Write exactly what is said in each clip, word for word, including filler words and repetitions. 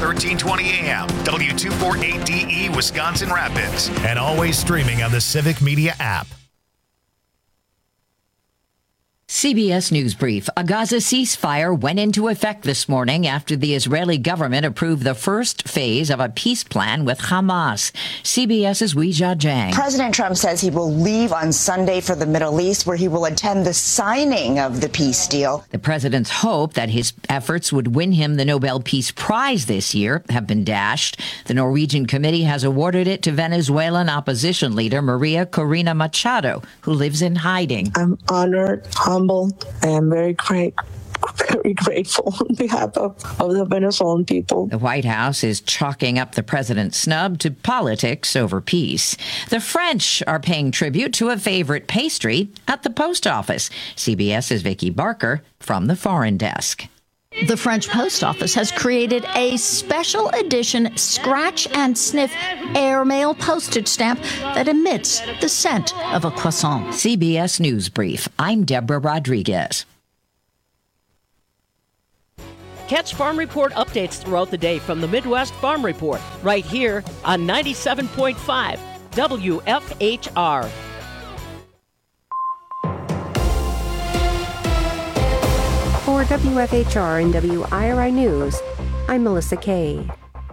thirteen twenty A M, W two forty-eight D E, Wisconsin Rapids. And always streaming on the Civic Media app. C B S News Brief. A Gaza ceasefire went into effect this morning after the Israeli government approved the first phase of a peace plan with Hamas. CBS's Weijia Jiang. President Trump says he will leave on Sunday for the Middle East, where he will attend the signing of the peace deal. The president's hope that his efforts would win him the Nobel Peace Prize this year have been dashed. The Norwegian committee has awarded it to Venezuelan opposition leader Maria Corina Machado, who lives in hiding. I'm honored, humbled. I am very great. Very grateful on behalf of, of the Venezuelan people. The White House is chalking up the president's snub to politics over peace. The French are paying tribute to a favorite pastry at the post office. CBS's Vicki Barker from the Foreign Desk. The French Post Office has created a special edition scratch and sniff airmail postage stamp that emits the scent of a croissant. C B S News Brief. I'm Deborah Rodriguez. Catch Farm Report updates throughout the day from the Midwest Farm Report, right here on ninety-seven point five W F H R. For W F H R and W I R I News, I'm Melissa Kay.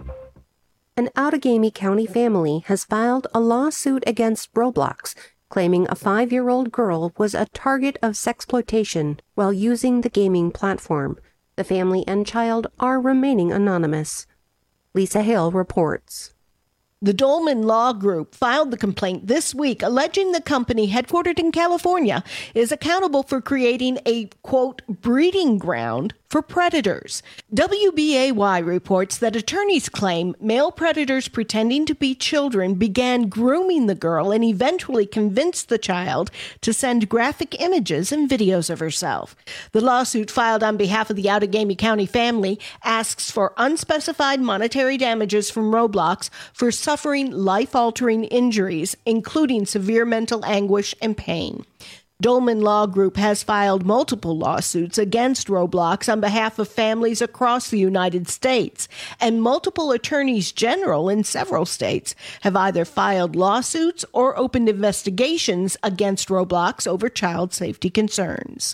An Outagamie County family has filed a lawsuit against Roblox, claiming a five-year-old girl was a target of sexploitation while using the gaming platform. The family and child are remaining anonymous. Lisa Hale reports. The Dolman Law Group filed the complaint this week, alleging the company, headquartered in California, is accountable for creating a, quote, breeding ground for predators. W B A Y reports that attorneys claim male predators pretending to be children began grooming the girl and eventually convinced the child to send graphic images and videos of herself. The lawsuit filed on behalf of the Outagamie County family asks for unspecified monetary damages from Roblox for suffering life-altering injuries, including severe mental anguish and pain. Dolman Law Group has filed multiple lawsuits against Roblox on behalf of families across the United States, and multiple attorneys general in several states have either filed lawsuits or opened investigations against Roblox over child safety concerns.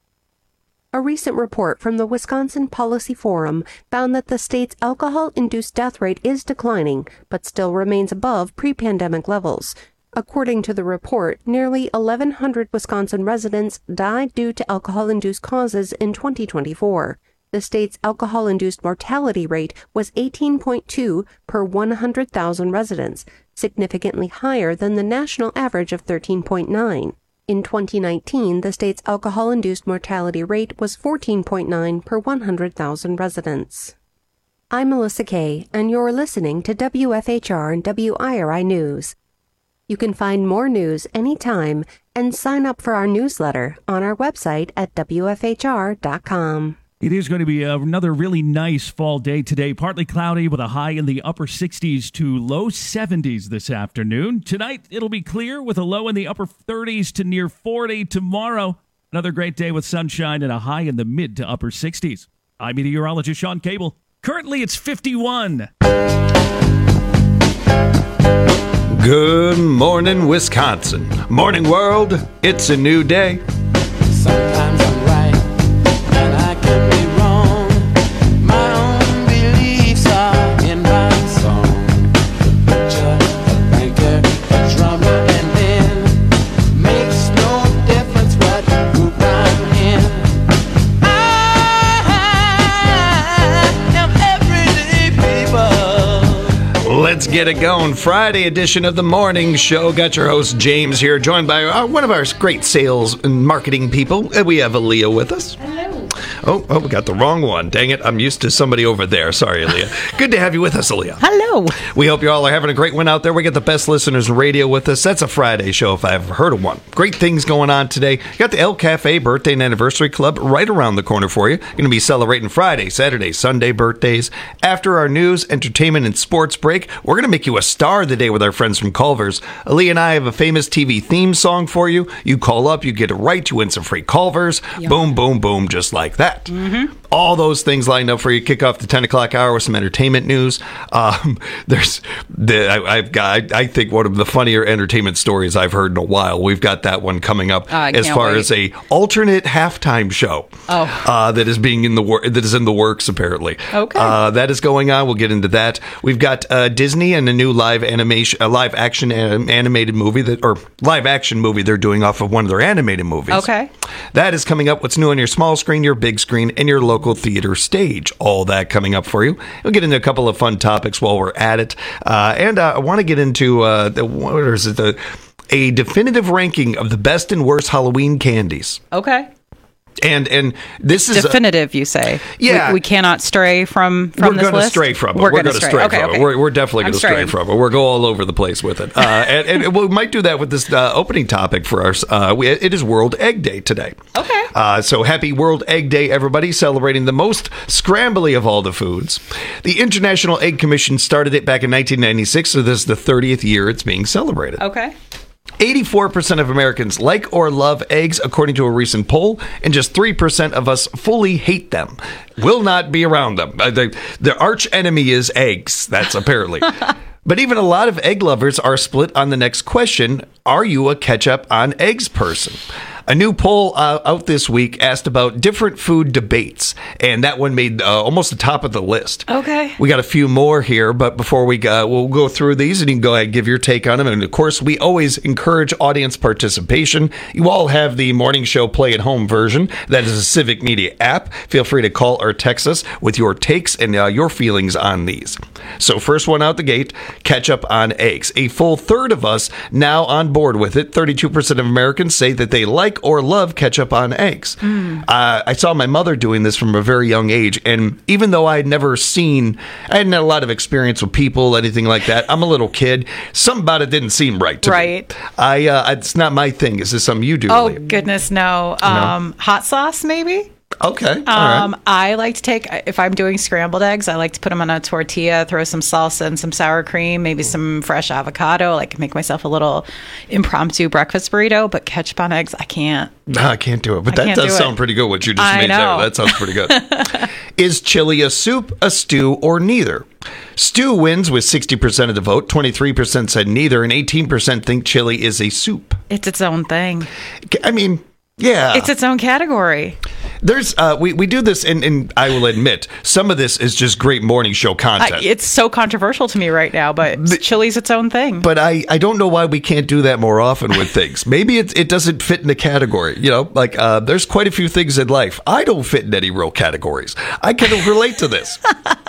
A recent report from the Wisconsin Policy Forum found that the state's alcohol-induced death rate is declining, but still remains above pre-pandemic levels. According to the report, nearly eleven hundred Wisconsin residents died due to alcohol-induced causes in twenty twenty-four. The state's alcohol-induced mortality rate was eighteen point two per one hundred thousand residents, significantly higher than the national average of thirteen point nine. In twenty nineteen, the state's alcohol-induced mortality rate was fourteen point nine per one hundred thousand residents. I'm Melissa Kay, and you're listening to W F H R and W I R I News. You can find more news anytime and sign up for our newsletter on our website at W F H R dot com. It is going to be another really nice fall day today. Partly cloudy with a high in the upper sixties to low seventies this afternoon. Tonight, it'll be clear with a low in the upper thirties to near forty. Tomorrow, another great day with sunshine and a high in the mid to upper sixties. I'm meteorologist Sean Cable. Currently, it's fifty-one. Good morning, Wisconsin. Morning, world. It's a new day. Sometimes I'm right, and I can be wrong. My own beliefs are in my song. A butcher, a banker, a drummer, and then makes no difference what group I'm in. I am everyday people. Let's get it going. Friday edition of the morning show. Got your host James here, joined by uh, one of our great sales and marketing people. Uh, we have Aaliyah with us. Hello. Oh, oh, we got the wrong one. Dang it. I'm used to somebody over there. Sorry, Aaliyah. Good to have you with us, Aaliyah. Hello. We hope you all are having a great one out there. We get the best listeners in radio with us. That's a Friday show if I've ever heard of one. Great things going on today. Got the El Cafe Birthday and Anniversary Club right around the corner for you. Going to be celebrating Friday, Saturday, Sunday birthdays. After our news, entertainment, and sports break, we're going to make you a star of the day with our friends from Culver's. Aaliyah and I have a famous T V theme song for you. You call up, you get it right, you win some free Culver's. Yum. Boom, boom, boom, just like that. Mm-hmm. all those things lined up for you. Kick off the ten o'clock hour with some entertainment news. Um, there's, the, I, I've got, I think one of the funnier entertainment stories I've heard in a while. We've got that one coming up uh, as far wait. as a alternate halftime show. Oh. Uh, that is being in the wor- that is in the works apparently. Okay. Uh, that is going on. We'll get into that. We've got uh, Disney and a new live animation, a live action anim- animated movie that, or live action movie they're doing off of one of their animated movies. Okay. That is coming up. What's new on your small screen, your big screen, and your local theater stage. All that coming up for you. We'll get into a couple of fun topics while we're at it. Uh, and uh, I want to get into uh, the, what is it? The, a definitive ranking of the best and worst Halloween candies. Okay. And and this is definitive, a, you say? Yeah, we, we cannot stray from from we're this gonna list. Stray from it. We're, we're going to stray, stray from okay, it. okay. We're, we're definitely going to stray straying. from it. We're go all over the place with it. Uh, and, and we might do that with this uh, opening topic for us. Uh, we, it is World Egg Day today. Okay. Uh, so happy World Egg Day, everybody! Celebrating the most scrambly of all the foods. The International Egg Commission started it back in nineteen ninety-six, so this is the thirtieth year it's being celebrated. Okay. eighty-four percent of Americans like or love eggs, according to a recent poll, and just three percent of us fully hate them. Will not be around them. Uh, the, the arch enemy is eggs. That's apparently. But even a lot of egg lovers are split on the next question. Are you a ketchup on eggs person? A new poll uh, out this week asked about different food debates, and that one made uh, almost the top of the list. Okay. We got a few more here, but before we go, we'll go through these, and you can go ahead and give your take on them. And, of course, we always encourage audience participation. You all have the morning show play-at-home version. That is a Civic Media app. Feel free to call or text us with your takes and uh, your feelings on these. So first one out the gate, ketchup on eggs. A full third of us now on board with it. thirty-two percent of Americans say that they like or love ketchup on eggs. Mm. Uh, I saw my mother doing this from a very young age, and even though I had never seen, I hadn't had a lot of experience with people, anything like that. I'm a little kid. Something about it didn't seem right to right. me. I, uh, it's not my thing. Is this something you do? Oh, Lee? goodness, no. Um, no. Hot sauce, maybe? Okay. Um, All right. I like to take, if I'm doing scrambled eggs, I like to put them on a tortilla, throw some salsa and some sour cream, maybe some fresh avocado. I like to make myself a little impromptu breakfast burrito, but ketchup on eggs, I can't. No, I can't do it. But I that does sound pretty good, what you just I made know. there. That sounds pretty good. Is chili a soup, a stew, or neither? Stew wins with sixty percent of the vote. twenty-three percent said neither, and eighteen percent think chili is a soup. It's its own thing. I mean, yeah. It's its own category. There's uh, we, we do this, and, and I will admit, some of this is just great morning show content. I, it's so controversial to me right now, but the, chili's its own thing. But I, I don't know why we can't do that more often with things. Maybe it, it doesn't fit in the category. You know, like uh, there's quite a few things in life. I don't fit in any real categories. I can relate to this.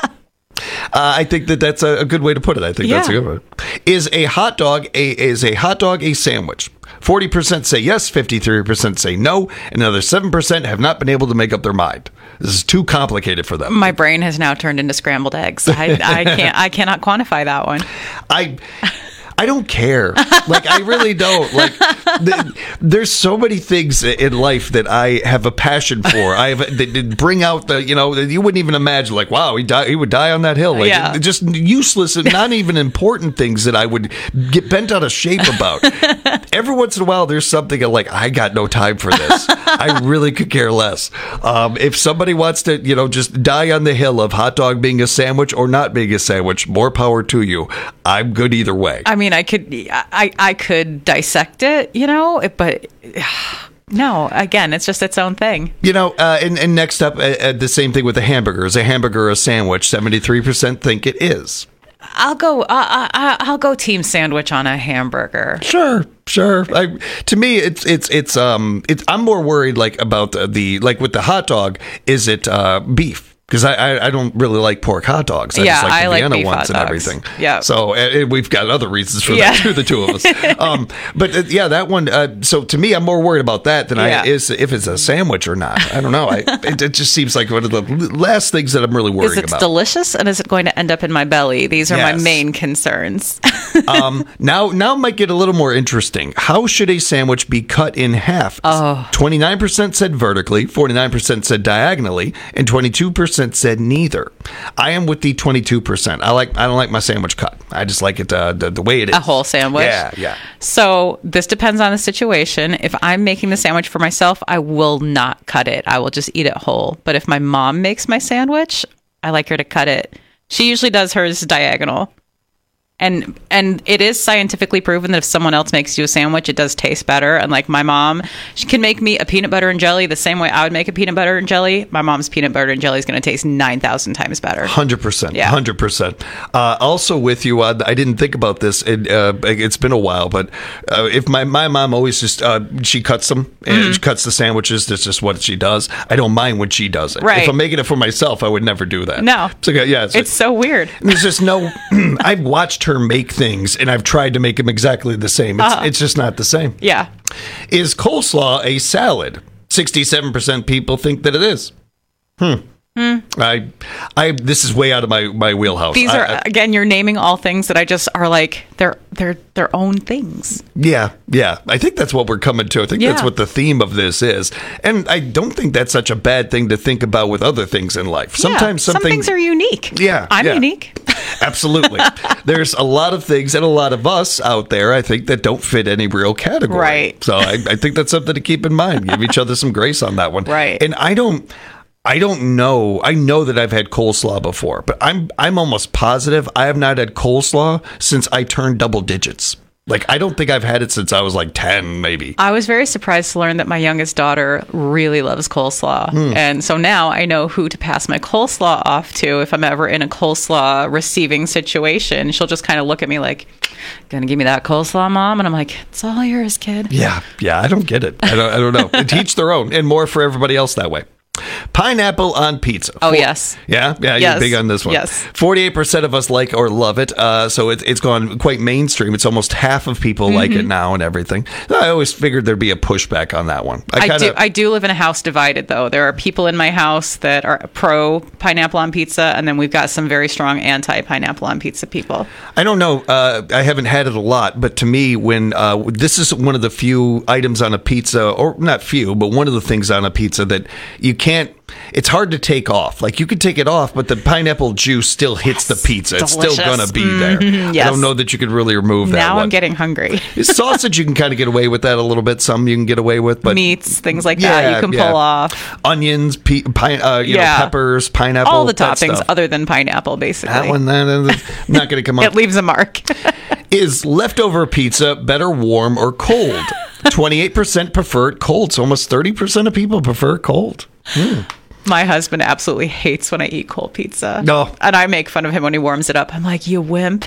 Uh, I think that that's a, a good way to put it. I think yeah. that's a good one. Is a hot dog a is a hot dog a sandwich? forty percent say yes, fifty-three percent say no, and another seven percent have not been able to make up their mind. This is too complicated for them. My brain has now turned into scrambled eggs. I, I can't I cannot quantify that one. I I don't care. Like, I really don't. Like, th- there's so many things in life that I have a passion for. I have that bring out the, you know, you wouldn't even imagine. Like, wow, he die, he would die on that hill. Like, yeah. just useless and not even important things that I would get bent out of shape about. Every once in a while, there's something I'm like, I got no time for this. I really could care less. Um, if somebody wants to, you know, just die on the hill of hot dog being a sandwich or not being a sandwich, more power to you. I'm good either way. I mean, I could, I, I could dissect it, you know, but no, again, it's just its own thing. You know, uh, and, and next up, uh, uh, the same thing with the hamburger. Is a hamburger a sandwich? seventy-three percent think it is. I'll go. Uh, I, I'll go team sandwich on a hamburger. Sure, sure. I, to me, it's it's it's um. It's, I'm more worried like about the, the like with the hot dog. Is it uh, beef? Because I, I I don't really like pork hot dogs. I yeah, just like the I like Vienna beef ones hot and dogs. everything. Yeah. So uh, we've got other reasons for yeah. that too, the two of us. um, but uh, yeah, that one. Uh, so to me, I'm more worried about that than yeah. I is if it's a sandwich or not. I don't know. I it, it just seems like one of the last things that I'm really worried is it about. delicious and is it going to end up in my belly? These are Yes. my main concerns. um, now, now might get a little more interesting. How should a sandwich be cut in half? Oh. twenty-nine percent said vertically, forty-nine percent said diagonally, and twenty-two percent percent said neither. I am with the twenty-two percent. I like I don't like my sandwich cut. I just like it uh, the, the way it is. A whole sandwich? Yeah, yeah. So this depends on the situation. If I'm making the sandwich for myself, I will not cut it. I will just eat it whole. But if my mom makes my sandwich, I like her to cut it. She usually does hers diagonal. And and it is scientifically proven that if someone else makes you a sandwich, it does taste better. And like my mom, she can make me a peanut butter and jelly the same way I would make a peanut butter and jelly. My mom's peanut butter and jelly is going to taste nine thousand times better. one hundred percent. Yeah. one hundred percent. Uh, also with you, uh, I didn't think about this. It, uh, it's been a while, but uh, if my, my mom always just, uh, she cuts them and Mm-hmm. she cuts the sandwiches. That's just what she does. I don't mind when she does it. Right. If I'm making it for myself, I would never do that. No. So, yeah, it's, It's so weird. There's just no, I've watched her make things and I've tried to make them exactly the same. It's, Uh-huh. it's just not the same. Yeah. Is coleslaw a salad? sixty-seven percent people think that it is. Hmm. Hmm. I, I. This is way out of my, my wheelhouse. These I- are I- again, you're naming all things that I just are like they're they're their own things. yeah, yeah. I think that's what we're coming to. I think that's Yeah. what the theme of this is, and I don't think that's such a bad thing to think about with other things in life. Sometimes yeah, something. some things are unique. Yeah, I'm yeah. unique. Absolutely. There's a lot of things and a lot of us out there, I think, that don't fit any real category. Right. So I, I think that's something to keep in mind. Give each other some grace on that one. Right. And I don't. I don't know. I know that I've had coleslaw before, but I'm I'm almost positive I have not had coleslaw since I turned double digits. Like, I don't think I've had it since I was like ten, maybe. I was very surprised to learn that my youngest daughter really loves coleslaw. Hmm. And so now I know who to pass my coleslaw off to if I'm ever in a coleslaw receiving situation. She'll just kind of look at me like, gonna give me that coleslaw, Mom? And I'm like, it's all yours, kid. Yeah, yeah, I don't get it. I don't, I don't know. Teach their own, and more for everybody else that way. Pineapple on pizza. Oh, For- yes. Yeah, yeah, Yes. you're big on this one. Yes. forty-eight percent of us like or love it. Uh, so it, it's gone quite mainstream. It's almost half of people like Mm-hmm. it now and everything. I always figured there'd be a pushback on that one. I, kinda, do. I do live in a house divided, though. There are people in my house that are pro pineapple on pizza, and then we've got some very strong anti pineapple on pizza people. I don't know. Uh, I haven't had it a lot, but to me, when uh, this is one of the few items on a pizza, or not few, but one of the things on a pizza that you can't. It's hard to take off. Like, you could take it off, but the pineapple juice still hits the pizza. It's delicious. still gonna be there. Mhm, yes. I don't know that you could really remove that. Now one. I'm getting hungry. Sausage, you can kind of get away with that a little bit. Some you can get away with, but Meats, things like that, you can yeah. pull off. Onions, pe- pine, uh, you Yeah. know, peppers, pineapple, All the that toppings stuff. other than pineapple, basically. That one, that, that's not going to come up. It leaves a mark. Is leftover pizza better warm or cold? twenty-eight percent prefer it cold. So almost thirty percent of people prefer it cold. Hmm. My husband absolutely hates when I eat cold pizza. No. And I make fun of him when he warms it up. I'm like, you wimp.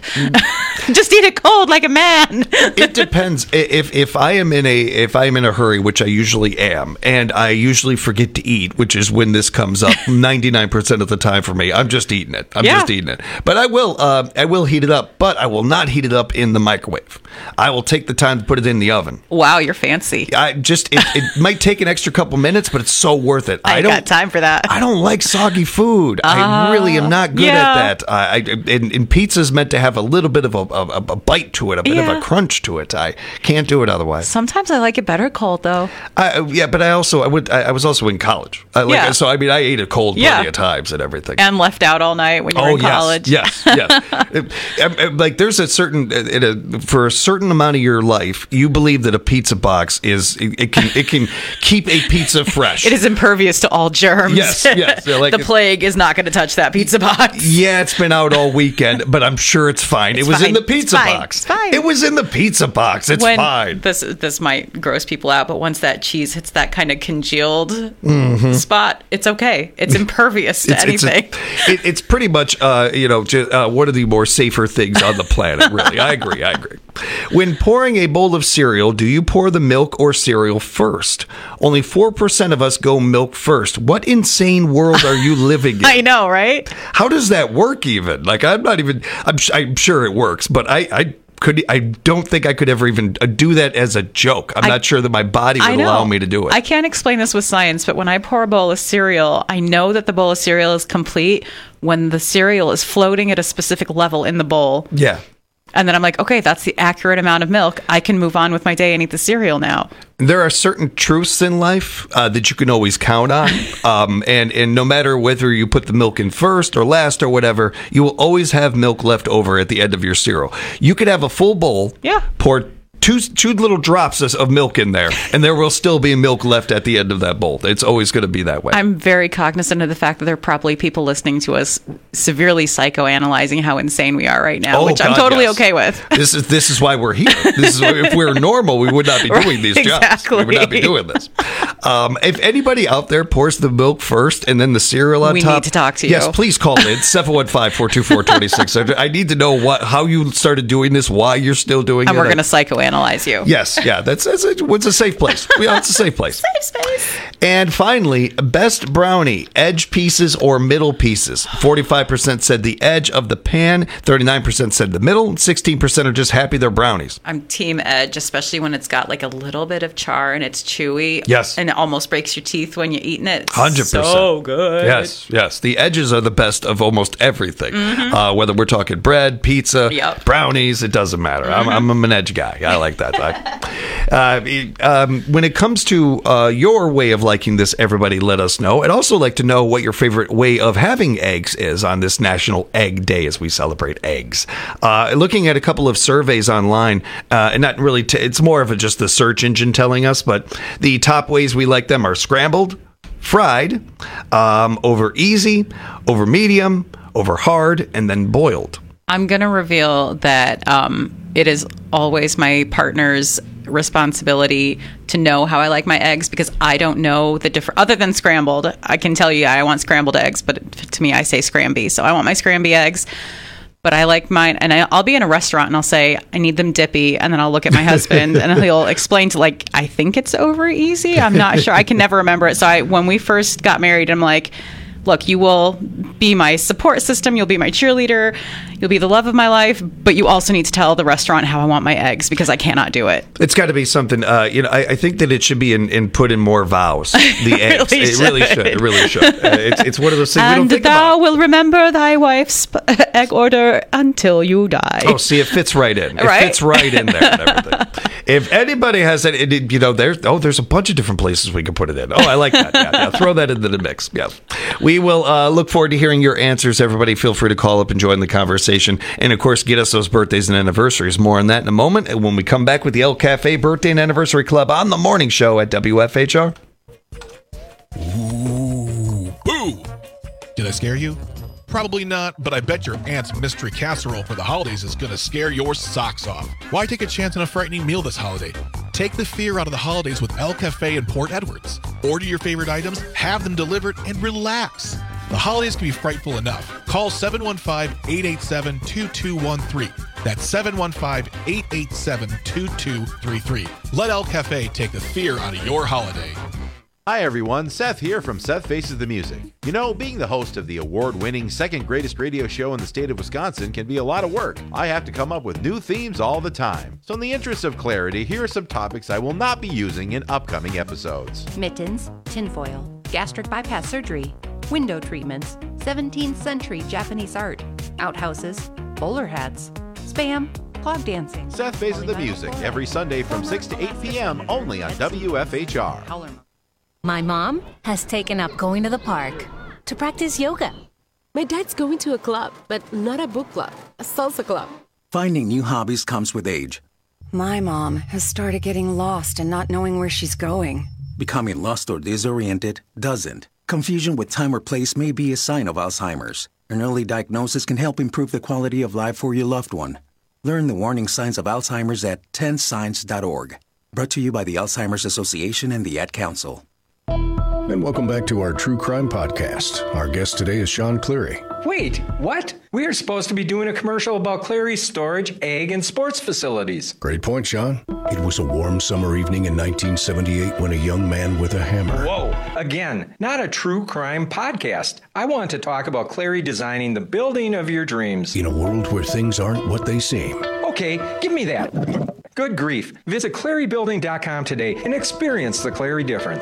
Just eat it cold like a man. It depends. I- If if I am in a if I am in a hurry, which I usually am, and I usually forget to eat, which is when this comes up ninety-nine percent of the time for me, I'm just eating it. I'm Yeah. just eating it. But I will uh, I will heat it up, but I will not heat it up in the microwave. I will take the time to put it in the oven. Wow, you're fancy. I just it, it might take an extra couple minutes, but it's so worth it. I, I ain't don't got time for that. I don't like soggy food. I really am not good yeah. at that. I, I and, and pizza's meant to have a little bit of a, a, a bite to it, a bit of Yeah. a crunch to it. I can't do it otherwise. Sometimes I like it better cold, though. I, yeah, but I also I would I, I was also in college. I, like, Yeah. So I mean, I ate it cold Yeah. plenty of times and everything. And left out all night when you were Oh in college. yes, yes, yes. It- it- like there's a certain it, it, for a certain amount of your life, you believe that a pizza box is it, it can it can keep a pizza fresh. It is impervious to all germs. Yes, yes. They're like- the plague is not going to touch that pizza box. Yeah, it's been out all weekend, but I'm sure it's fine. It's it was in fine. the pizza It's fine. box. It's fine. It was in the pizza box. It's when fine. This this might gross people out, but once that cheese hits that kind of congealed Mhm. spot, it's okay. It's impervious to It's, it's, a- anything. it, it's pretty much, uh, you know, just, uh, one of the more safer things on the planet, really. I agree. I agree. When pouring a bowl of cereal, do you pour the milk or cereal first? Only four percent of us go milk first. What insane world are you living in? I know, right? How does that work even? Like, I'm not even, I'm, I'm sure it works, but I, I could, I don't think I could ever even uh, do that as a joke. I'm I- not sure that my body I would know. allow me to do it. I can't explain this with science, but when I pour a bowl of cereal, I know that the bowl of cereal is complete when the cereal is floating at a specific level in the bowl. yeah. And then I'm like, okay, that's the accurate amount of milk. I can move on with my day and eat the cereal now. There are certain truths in life uh, that you can always count on. Um, and, and no matter whether you put the milk in first or last or whatever, you will always have milk left over at the end of your cereal. You could have a full bowl, yeah. pour two two little drops of milk in there, and there will still be milk left at the end of that bowl. It's always going to be that way. I'm very cognizant of the fact that there are probably people listening to us severely psychoanalyzing how insane we are right now, Oh, which I'm God, totally yes. okay with. This is this is why we're here. This is why, if we were normal, we would not be doing these jobs. Exactly. We would not be doing this. Um, if anybody out there pours the milk first and then the cereal on We top, need to talk to you. Yes, please call in seven one five, four two four, two six zero zero. I need to know what how you started doing this, why you're still doing And it. we're going to psychoanalyze you. Yes, yeah, that's, that's a, it's a safe place. Yeah, it's a safe place. Safe space. And finally, best brownie, edge pieces or middle pieces. forty-five percent said the edge of the pan, thirty-nine percent said the middle, and sixteen percent are just happy they're brownies. I'm team edge, especially when it's got like a little bit of char and it's chewy. Yes. And it almost breaks your teeth when you're eating it. It's one hundred percent. so good. Yes, yes. The edges are the best of almost everything. Mhm. Uh, whether we're talking bread, pizza, Yep. brownies, it doesn't matter. I'm, Mhm. I'm an edge guy. I like that. I, uh, it- um, when it comes to uh, your way of liking this, everybody let us know. I'd also like to know what your favorite way of having eggs is on this National Egg Day as we celebrate eggs. Uh, looking at a couple of surveys online, uh, and not really, t- it's more of a, just the search engine telling us, but the top ways we like them are scrambled, fried, um, over easy, over medium, over hard, and then boiled. I'm going to reveal that um, it is always my partner's responsibility to know how I like my eggs because I don't know the different, other than scrambled. I can tell you I want scrambled eggs, but to me I say scramby. So I want my scramby eggs. But I like mine, and I, I'll be in a restaurant and I'll say, I need them dippy. And then I'll look at my husband and he'll explain to like, I think it's over easy. I'm not sure. I can never remember it. So I, when we first got married, I'm like, look, you will be my support system. You'll be my cheerleader. You'll be the love of my life. But you also need to tell the restaurant how I want my eggs because I cannot do it. It's got to be something, uh, you know, I, I think that it should be in, in put in more vows, the eggs. really it really should. should. It really should. Uh, it's, it's one of those things we And don't think thou about. will remember thy wife's egg order until you die. Oh, see, it fits right in. It Right? fits right in there and everything. If anybody has it, it, you know, there's oh, there's a bunch of different places we can put it in. Oh, I like that. Yeah, yeah. Throw that into the mix. Yeah, we will uh, look forward to hearing your answers. Everybody, feel free to call up and join the conversation, and of course, get us those birthdays and anniversaries. More on that in a moment. And when we come back with the El Cafe Birthday and Anniversary Club on the morning show at W F H R. Ooh, boo! Did I scare you? Probably not, but I bet your aunt's mystery casserole for the holidays is gonna scare your socks off. Why take a chance on a frightening meal this holiday? Take the fear out of the holidays with El Cafe in Port Edwards. Order your favorite items, have them delivered, and relax. The holidays can be frightful enough. Call seven one five, eight eight seven, two two one three. That's seven one five, eight eight seven, two two three three. Let El Cafe take the fear out of your holiday. Hi everyone, Seth here from Seth Faces the Music. You know, being the host of the award-winning second greatest radio show in the state of Wisconsin can be a lot of work. I have to come up with new themes all the time. So in the interest of clarity, here are some topics I will not be using in upcoming episodes. Mittens, tinfoil, gastric bypass surgery, window treatments, seventeenth century Japanese art, outhouses, bowler hats, spam, clog dancing. Seth Faces the Music, every Sunday from six to eight p.m. only on W F H R. My mom has taken up going to the park to practice yoga. My dad's going to a club, but not a book club, a salsa club. Finding new hobbies comes with age. My mom has started getting lost and not knowing where she's going. Becoming lost or disoriented doesn't. Confusion with time or place may be a sign of Alzheimer's. An early diagnosis can help improve the quality of life for your loved one. Learn the warning signs of Alzheimer's at ten signs dot org. Brought to you by the Alzheimer's Association and the Ad Council. And welcome back to our True Crime Podcast. Our guest today is Sean Cleary. Wait, what? We are supposed to be doing a commercial about Cleary's storage, egg, and sports facilities. Great point, Sean. It was a warm summer evening in nineteen seventy-eight when a young man with a hammer... Whoa, again, not a true crime podcast. I want to talk about Cleary designing the building of your dreams. In a world where things aren't what they seem. Okay, give me that. Good grief. Visit Cleary Building dot com today and experience the Cleary difference.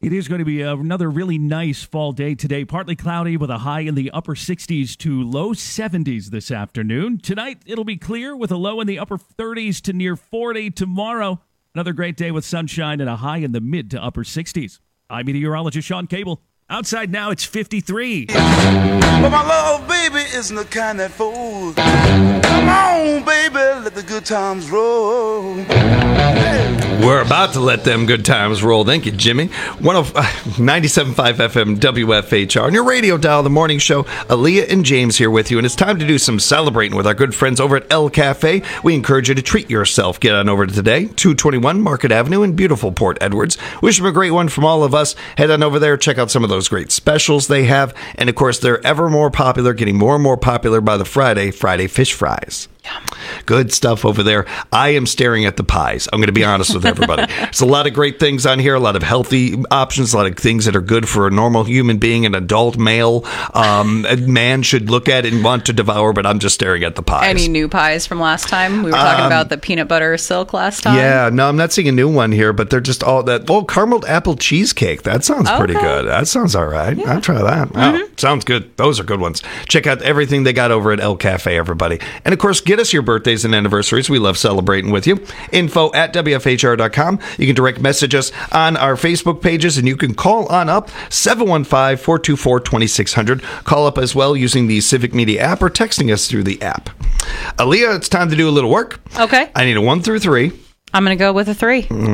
It is going to be another really nice fall day today. Partly cloudy with a high in the upper sixties to low seventies this afternoon. Tonight, it'll be clear with a low in the upper thirties to near forty. Tomorrow, another great day with sunshine and a high in the mid to upper sixties. I'm meteorologist Sean Cable. Outside now, it's fifty-three. But my love, baby, isn't the kind that folds. Come on, baby, let the good times roll. Hey. We're about to let them good times roll. Thank you, Jimmy. one oh ninety-seven point five F M W F H R. On your radio dial, the morning show, Aaliyah and James here with you. And it's time to do some celebrating with our good friends over at El Cafe. We encourage you to treat yourself. Get on over to today, two twenty-one Market Avenue in beautiful Port Edwards. Wish them a great one from all of us. Head on over there, check out some of those great specials they have. And of course, they're ever more popular, getting more and more popular by the Friday, Friday fish fries. Yum. Good stuff over there. I am staring at the pies. I'm going to be honest with everybody. There's a lot of great things on here, a lot of healthy options, a lot of things that are good for a normal human being, an adult male um, a man should look at and want to devour, but I'm just staring at the pies. Any new pies from last time? We were talking um, about the peanut butter silk last time. Yeah, no, I'm not seeing a new one here, but they're just all that. Oh, carameled apple cheesecake. That sounds okay. pretty good. That sounds all right. Yeah. I'll try that. Mm-hmm. Oh, sounds good. Those are good ones. Check out everything they got over at El Cafe, everybody. And of course, get us your birthdays and anniversaries. We love celebrating with you. Info at W F H R dot com. You can direct message us on our Facebook pages, and you can call on up seven one five, four two four, two six zero zero. Call up as well using the Civic Media app or texting us through the app. Aaliyah, it's time to do a little work. Okay. I need a one through three. I'm going to go with a three. All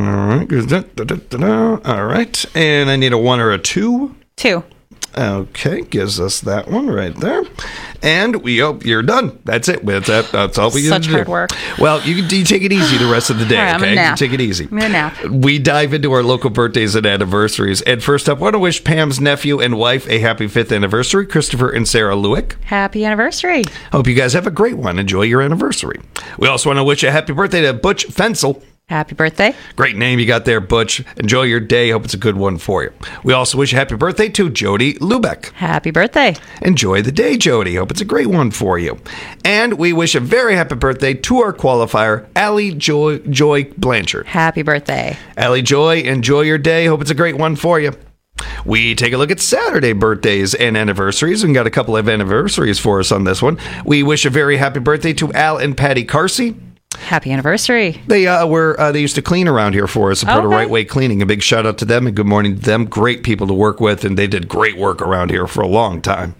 right. All right. And I need a one or a two. Two. Okay, gives us that one right there. And we hope you're done. That's it. That's, that, that's all we Such do. hard work. Well, you, you take it easy the rest of the day, all right, okay? I'm gonna nap. You take it easy. I'm going to nap. We dive into our local birthdays and anniversaries. And first up, I want to wish Pam's nephew and wife a happy fifth anniversary, Christopher and Sarah Lewick. Happy anniversary. Hope you guys have a great one. Enjoy your anniversary. We also want to wish a happy birthday to Butch Fensel. Happy birthday. Great name you got there, Butch. Enjoy your day. Hope it's a good one for you. We also wish a happy birthday to Jody Lubeck. Happy birthday. Enjoy the day, Jody. Hope it's a great one for you. And we wish a very happy birthday to our qualifier, Allie Joy, Joy Blanchard. Happy birthday. Allie Joy, enjoy your day. Hope it's a great one for you. We take a look at Saturday birthdays and anniversaries. We've got a couple of anniversaries for us on this one. We wish a very happy birthday to Al and Patty Carsey. Happy anniversary. They uh, were uh, they used to clean around here for us, support okay. a Right Way Cleaning. A big shout out to them and good morning to them. Great people to work with, and they did great work around here for a long time.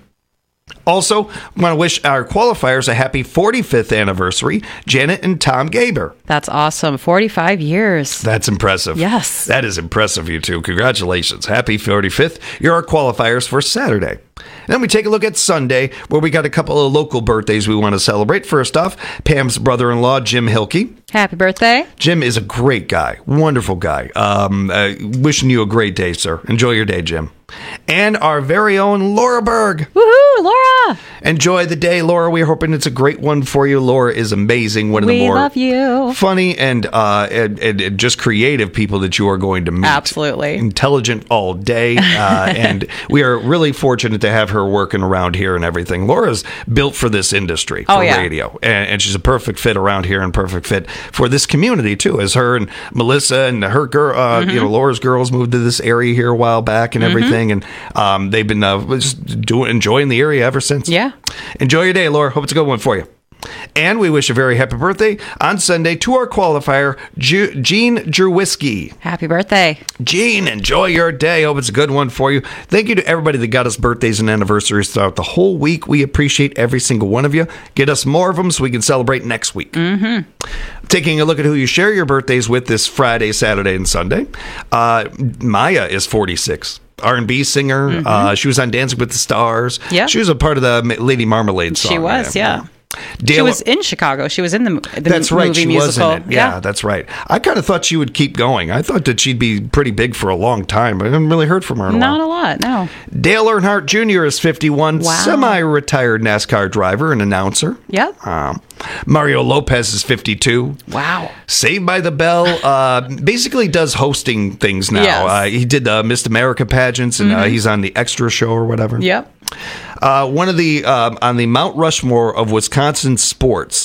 Also, I want to wish our qualifiers a happy forty-fifth anniversary, Janet and Tom Gaber. That's awesome. forty-five years. That's impressive. Yes. That is impressive, you two. Congratulations. Happy forty-fifth. You're our qualifiers for Saturday. Then we take a look at Sunday, where we got a couple of local birthdays we want to celebrate. First off, Pam's brother-in-law, Jim Hilke. Happy birthday. Jim is a great guy. Wonderful guy. Um, uh, wishing you a great day, sir. Enjoy your day, Jim. And our very own Laura Berg. Woohoo, Laura. Enjoy the day, Laura. We're hoping it's a great one for you. Laura is amazing. One of we the more love you. funny and, uh, and, and, and just creative people that you are going to meet. Absolutely. Intelligent all day. Uh, and we are really fortunate to have her working around here and everything. Laura's built for this industry, for oh, yeah. radio. And, and she's a perfect fit around here and perfect fit for this community, too, as her and Melissa and her girl, uh, mm-hmm. you know, Laura's girls moved to this area here a while back and everything. Mm-hmm. And um, they've been uh, just doing, enjoying the area ever since. Yeah. Enjoy your day, Laura. Hope it's a good one for you. And we wish a very happy birthday on Sunday to our qualifier, Ju- Gene Drewski. Happy birthday. Gene, enjoy your day. Hope it's a good one for you. Thank you to everybody that got us birthdays and anniversaries throughout the whole week. We appreciate every single one of you. Get us more of them so we can celebrate next week. Mm-hmm. Taking a look at who you share your birthdays with this Friday, Saturday, and Sunday. Uh, Maya is forty-six. R and B singer. Mm-hmm. Uh, she was on Dancing with the Stars. Yeah. She was a part of the Lady Marmalade song. She was, yeah. Dale, she was in Chicago. She was in the, the that's right, movie she musical. Was in it. Yeah, yeah, that's right. I kind of thought she would keep going. I thought that she'd be pretty big for a long time, but I haven't really heard from her in a Not while. a lot, no. Dale Earnhardt Junior is fifty-one, wow. semi-retired NASCAR driver and announcer. Yep. Um, Mario Lopez is fifty-two. Wow. Saved by the Bell uh, basically does hosting things now. Yes. Uh, he did the Miss America pageants, and mm-hmm. uh, he's on the Extra show or whatever. Yep. Uh, one of the, uh, on the Mount Rushmore of Wisconsin sports,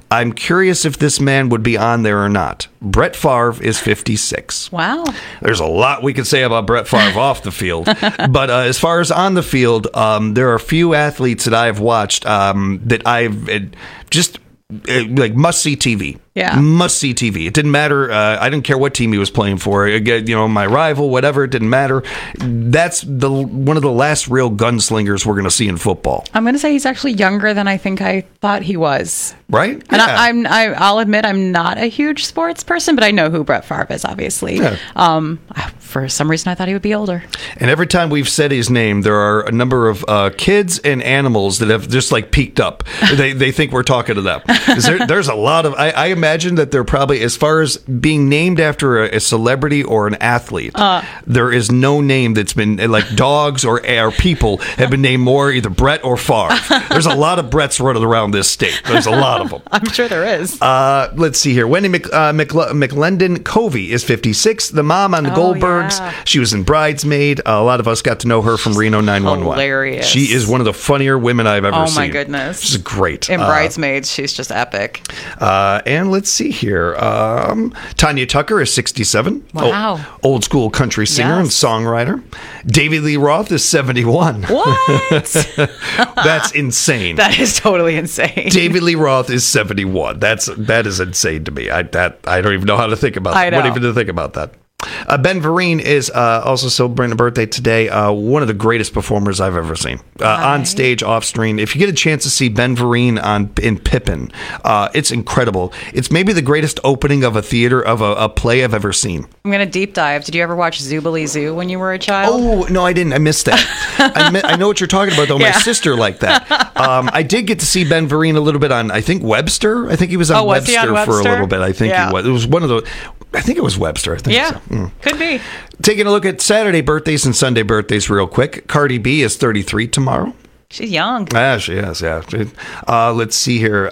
I'm curious if this man would be on there or not. Brett Favre is fifty-six. Wow. There's a lot we could say about Brett Favre off the field. But uh, as far as on the field, um, there are a few athletes that I've watched um, that I've uh, just uh, like must-see T V. Yeah. Must-see T V. It didn't matter. Uh, I didn't care what team he was playing for. Again, you know, my rival, whatever, it didn't matter. That's the one of the last real gunslingers we're going to see in football. I'm going to say he's actually younger than I think I thought he was. Right? And Yeah. I, I'm, I, I'll admit I'm not a huge sports person, but I know who Brett Favre is, obviously. Yeah. Um, for some reason, I thought he would be older. And every time we've said his name, there are a number of uh, kids and animals that have just like peeked up. They they think we're talking to them. 'Cause There, there's a lot of. I, I imagine that they're probably, as far as being named after a, a celebrity or an athlete, Uh. there is no name that's been like dogs or, or people have been named more either Brett or Favre. There's a lot of Bretts running around this state. There's a lot of them. I'm sure there is. Uh, let's see here. Wendy Mc, uh, McL- McLendon Covey is fifty-six. The mom on the Oh, Goldbergs. yeah. She was in Bridesmaid. Uh, a lot of us got to know her from Reno nine one one. hilarious. She is one of the funnier women I've ever Oh, seen. my goodness. She's great. In Uh, Bridesmaids, she's just epic. uh, and let's see here. Um, Tanya Tucker is sixty-seven. Wow. Oh, old school country singer and Yes. songwriter. David Lee Roth is seventy-one. What? That's insane. That is totally insane. David Lee Roth is seventy-one. That's that is insane to me. I that I don't even know how to think about. I know. What even to think about that. Uh, Ben Vereen is uh, also celebrating a birthday today. Uh, one of the greatest performers I've ever seen. Uh, on stage, off screen. If you get a chance to see Ben Vereen on in Pippin, uh, it's incredible. It's maybe the greatest opening of a theater of a, a play I've ever seen. I'm going to deep dive. Did you ever watch Zoobilee Zoo when you were a child? Oh, no, I didn't. I missed that. I, mi- I know what you're talking about, though. My Yeah. sister liked that. Um, I did get to see Ben Vereen a little bit on, I think, Webster. I think he was on, Oh, was he Webster, on for a Webster? little bit. I think Yeah. he was. It was one of the, I think it was Webster. I think Yeah, so. Mm. could be. Taking a look at Saturday birthdays and Sunday birthdays real quick. Cardi B is thirty-three tomorrow. She's young. Ah, she is, yeah. Uh, let's see here.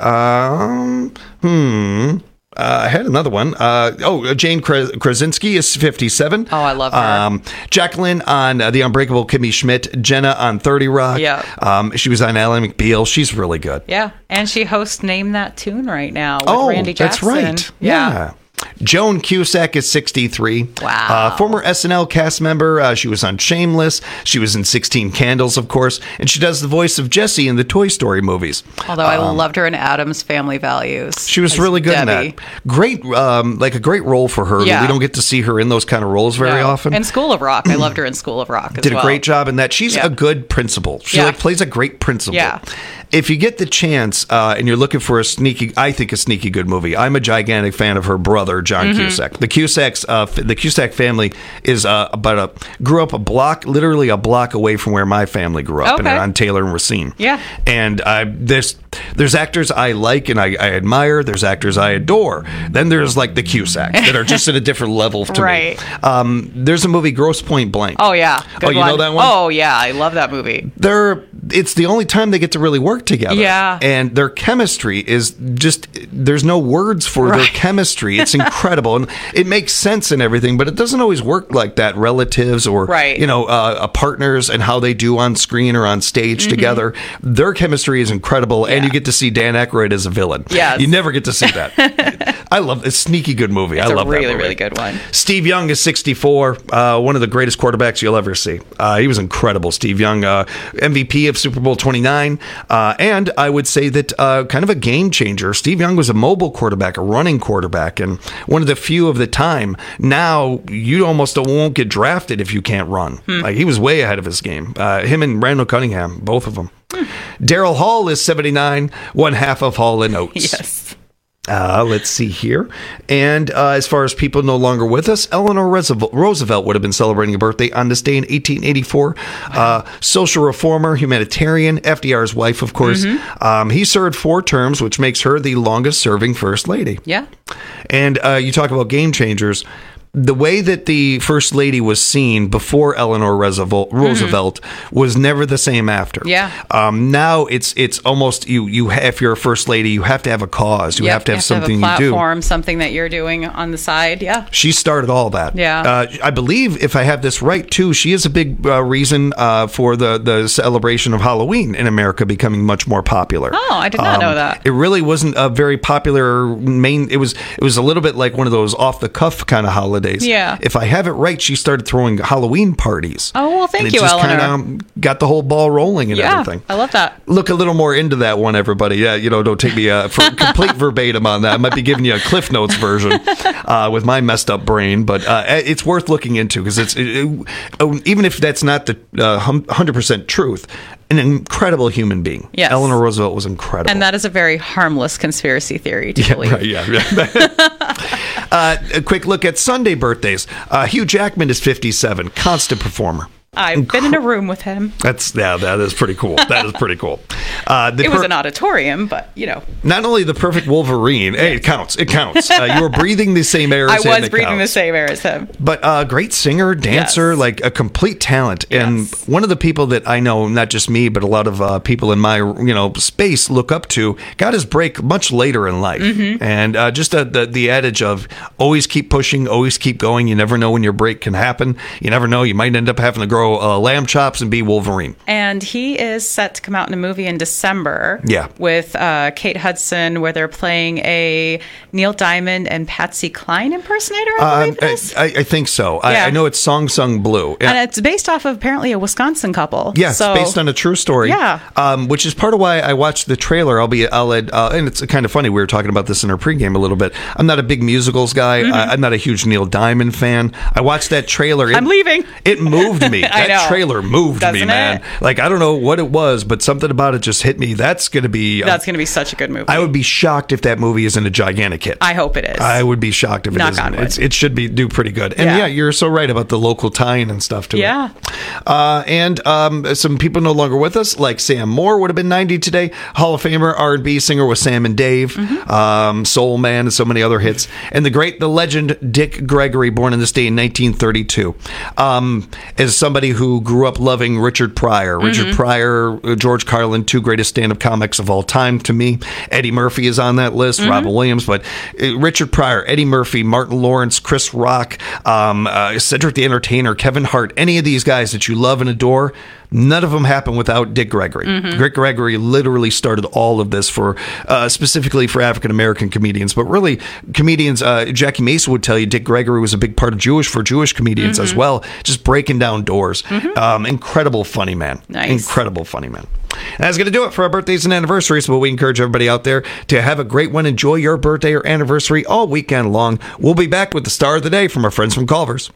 Um, hmm. Uh, I had another one. Uh, oh, Jane Kras- Krasinski is fifty-seven. Oh, I love her. Um, Jacqueline on uh, The Unbreakable Kimmy Schmidt. Jenna on thirty Rock. Yeah. Um, she was on Ally McBeal. She's really good. Yeah, and she hosts Name That Tune right now with Oh, Randy that's Jackson. right. Yeah. Joan Cusack is sixty-three. Wow. Uh, former S N L cast member. Uh, she was on Shameless. She was in sixteen Candles, of course. And she does the voice of Jessie in the Toy Story movies. Although I Um, loved her in Addams Family Values. She was as really good Debbie. in that. Great, um, like a great role for her. Yeah. We don't get to see her in those kind of roles very No. often. And School of Rock. I loved her in School of Rock as Did well. a great job in that. She's Yeah. a good principal. She Yeah. like plays a great principal. Yeah. If you get the chance uh, and you're looking for a sneaky, I think a sneaky good movie. I'm a gigantic fan of her brother, John Mhm. Cusack. The Cusacks, uh, f- the Cusack family is uh, about a grew up a block, literally a block away from where my family grew up, and Okay. on Taylor and Racine. Yeah. And uh, there's there's actors I like and I, I admire. There's actors I adore. Then there's like the Cusacks that are just at a different level to Right. me. Um, there's a movie, Gross Point Blank. Oh, yeah. Good Oh, you one. know that one? Oh, yeah. I love that movie. They're it's the only time they get to really work together. Yeah. And their chemistry is just there's no words for their Right. chemistry. It's incredible. And it makes sense and everything, but it doesn't always work like that. Relatives or Right. you know, uh, uh, partners and how they do on screen or on stage Mhm. together. Their chemistry is incredible, and you get to see Dan Aykroyd as a villain. Yes. You never get to see that. I love it's a sneaky good movie. It's I a love really, that movie. really good one. Steve Young is sixty-four, uh, one of the greatest quarterbacks you'll ever see. Uh, he was incredible. Steve Young, uh, M V P of Super Bowl twenty-nine, uh, and I would say that uh, kind of a game changer. Steve Young was a mobile quarterback, a running quarterback, and one of the few of the time. Now you almost won't get drafted if you can't run. Hmm. Like he was way ahead of his game. Uh, him and Randall Cunningham, both of them. Daryl Hall is seventy-nine, one half of Hall and Oates. Yes. Uh, let's see here. And uh, as far as people no longer with us, Eleanor Roosevelt, Roosevelt would have been celebrating a birthday on this day in eighteen eighty-four. Uh, social reformer, humanitarian, F D R's wife, of course. Mhm. Um, he served four terms, which makes her the longest serving first lady. Yeah. And uh, you talk about game changers. the way that the First Lady was seen before Eleanor Roosevelt, Roosevelt Mm-hmm. was never the same after. Yeah. Um, now it's it's almost you you ha- if you're a First Lady, you have to have a cause. You Yep, have to have something have a you do. platform, something that you're doing on the side. Yeah. She started all that. Yeah. Uh, I believe, if I have this right, too, she is a big uh, reason uh, for the, the celebration of Halloween in America becoming much more popular. Oh, I did not know that. It really wasn't a very popular main. It was it was a little bit like one of those off the cuff kind of holidays. Yeah. If I have it right, she started throwing Halloween parties. Oh, well, thank and you, it just Eleanor. kind of got the whole ball rolling and Yeah, everything. I love that. Look a little more into that one, everybody. Yeah, you know, don't take me uh, for complete verbatim on that. I might be giving you a Cliff Notes version uh, with my messed up brain, but uh, it's worth looking into because it's it, it, even if that's not the uh, one hundred percent truth, an incredible human being. Yes. Eleanor Roosevelt was incredible. And that is a very harmless conspiracy theory to Yeah, believe. right, yeah, yeah. uh, a quick look at Sunday birthdays. Uh, Hugh Jackman is fifty-seven, constant performer. I've been in a room with him. That's yeah, that is pretty cool. That is pretty cool. Uh, the It was per- an auditorium, but, you know. Not only the perfect Wolverine, hey, it counts. It counts. Uh, you were breathing the same air I as him. was it breathing counts. the same air as him. But a uh, great singer, dancer, like a complete talent. And one of the people that I know, not just me, but a lot of uh, people in my you know space look up to, got his break much later in life. Mhm. And uh, just uh, the, the adage of always keep pushing, always keep going. You never know when your break can happen. You never know. You might end up having to grow uh, lamb chops and be Wolverine. And he is set to come out in a movie in December. Yeah. With uh, Kate Hudson, where they're playing a Neil Diamond and Patsy Cline impersonator, I believe Um, it is. I, I think so. I, Yeah. I know it's Song Sung Blue. And it's based off of apparently a Wisconsin couple. Yeah, it's so, based on a true story. Yeah. Um, which is part of why I watched the trailer. I'll be, I'll add, uh, and it's kind of funny. We were talking about this in our pregame a little bit. I'm not a big musicals guy. Mhm. I, I'm not a huge Neil Diamond fan. I watched that trailer. It, I'm leaving. It moved me. I That know. trailer moved me, Doesn't man. it? Like, I don't know what it was, but something about it just hit me. That's going to be. Uh, That's going to be such a good movie. I would be shocked if that movie isn't a gigantic hit. I hope it is. I would be shocked if it Knock isn't. on wood. It's, it should be do pretty good. And yeah. Yeah. you're so right about the local tie-in and stuff to it. Yeah. Uh, and um, some people no longer with us, like Sam Moore would have been ninety today. Hall of Famer, R and B singer with Sam and Dave, Mm-hmm. um, Soul Man, and so many other hits. And the great, the legend, Dick Gregory, born in this day in nineteen thirty-two. Um, as somebody who grew up loving Richard Pryor. Richard Mhm. Pryor, uh, George Carlin, two greatest stand-up comics of all time to me. Eddie Murphy is on that list, Mhm. Robin Williams, but uh, Richard Pryor, Eddie Murphy, Martin Lawrence, Chris Rock, um, uh, Cedric the Entertainer, Kevin Hart, any of these guys that you love and adore, none of them happen without Dick Gregory. Mhm. Dick Gregory literally started all of this for uh, specifically for African American comedians, but really comedians. Uh, Jackie Mason would tell you Dick Gregory was a big part of Jewish for Jewish comedians as Mhm. well, just breaking down doors. Mhm. Um, incredible funny man. Nice. Incredible funny man. And that's going to do it for our birthdays and anniversaries, but we encourage everybody out there to have a great one. Enjoy your birthday or anniversary all weekend long. We'll be back with the star of the day from our friends from Culver's.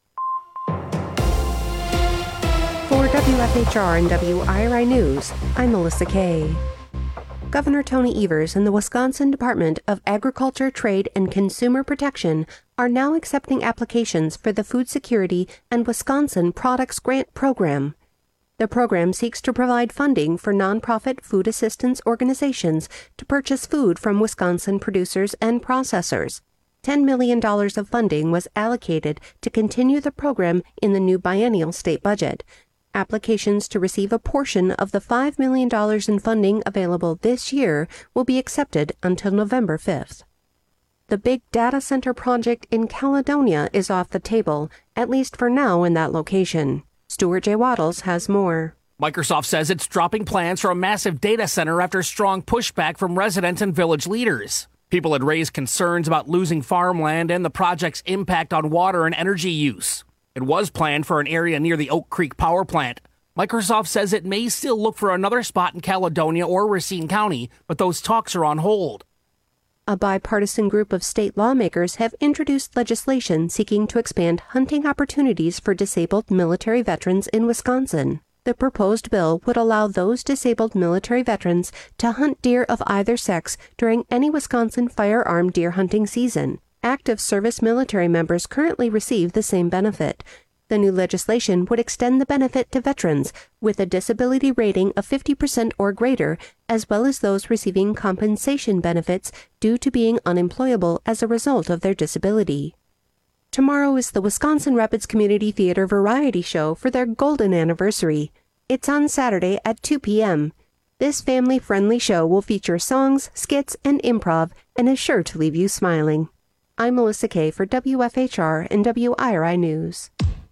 For W F H R and W I R I News, I'm Melissa Kay. Governor Tony Evers and the Wisconsin Department of Agriculture, Trade, and Consumer Protection are now accepting applications for the Food Security and Wisconsin Products Grant Program. The program seeks to provide funding for nonprofit food assistance organizations to purchase food from Wisconsin producers and processors. ten million dollars of funding was allocated to continue the program in the new biennial state budget. Applications to receive a portion of the five million dollars in funding available this year will be accepted until November fifth. The big data center project in Caledonia is off the table, at least for now in that location. Stuart J. Waddles has more. Microsoft says it's dropping plans for a massive data center after strong pushback from residents and village leaders. People had raised concerns about losing farmland and the project's impact on water and energy use. It was planned for an area near the Oak Creek power plant. Microsoft says it may still look for another spot in Caledonia or Racine County, but those talks are on hold. A bipartisan group of state lawmakers have introduced legislation seeking to expand hunting opportunities for disabled military veterans in Wisconsin. The proposed bill would allow those disabled military veterans to hunt deer of either sex during any Wisconsin firearm deer hunting season. Active service military members currently receive the same benefit. The new legislation would extend the benefit to veterans with a disability rating of fifty percent or greater, as well as those receiving compensation benefits due to being unemployable as a result of their disability. Tomorrow is the Wisconsin Rapids Community Theater Variety Show for their golden anniversary. It's on Saturday at two p.m. This family-friendly show will feature songs, skits, and improv, and is sure to leave you smiling. I'm Melissa Kay for W F H R and W I R I News.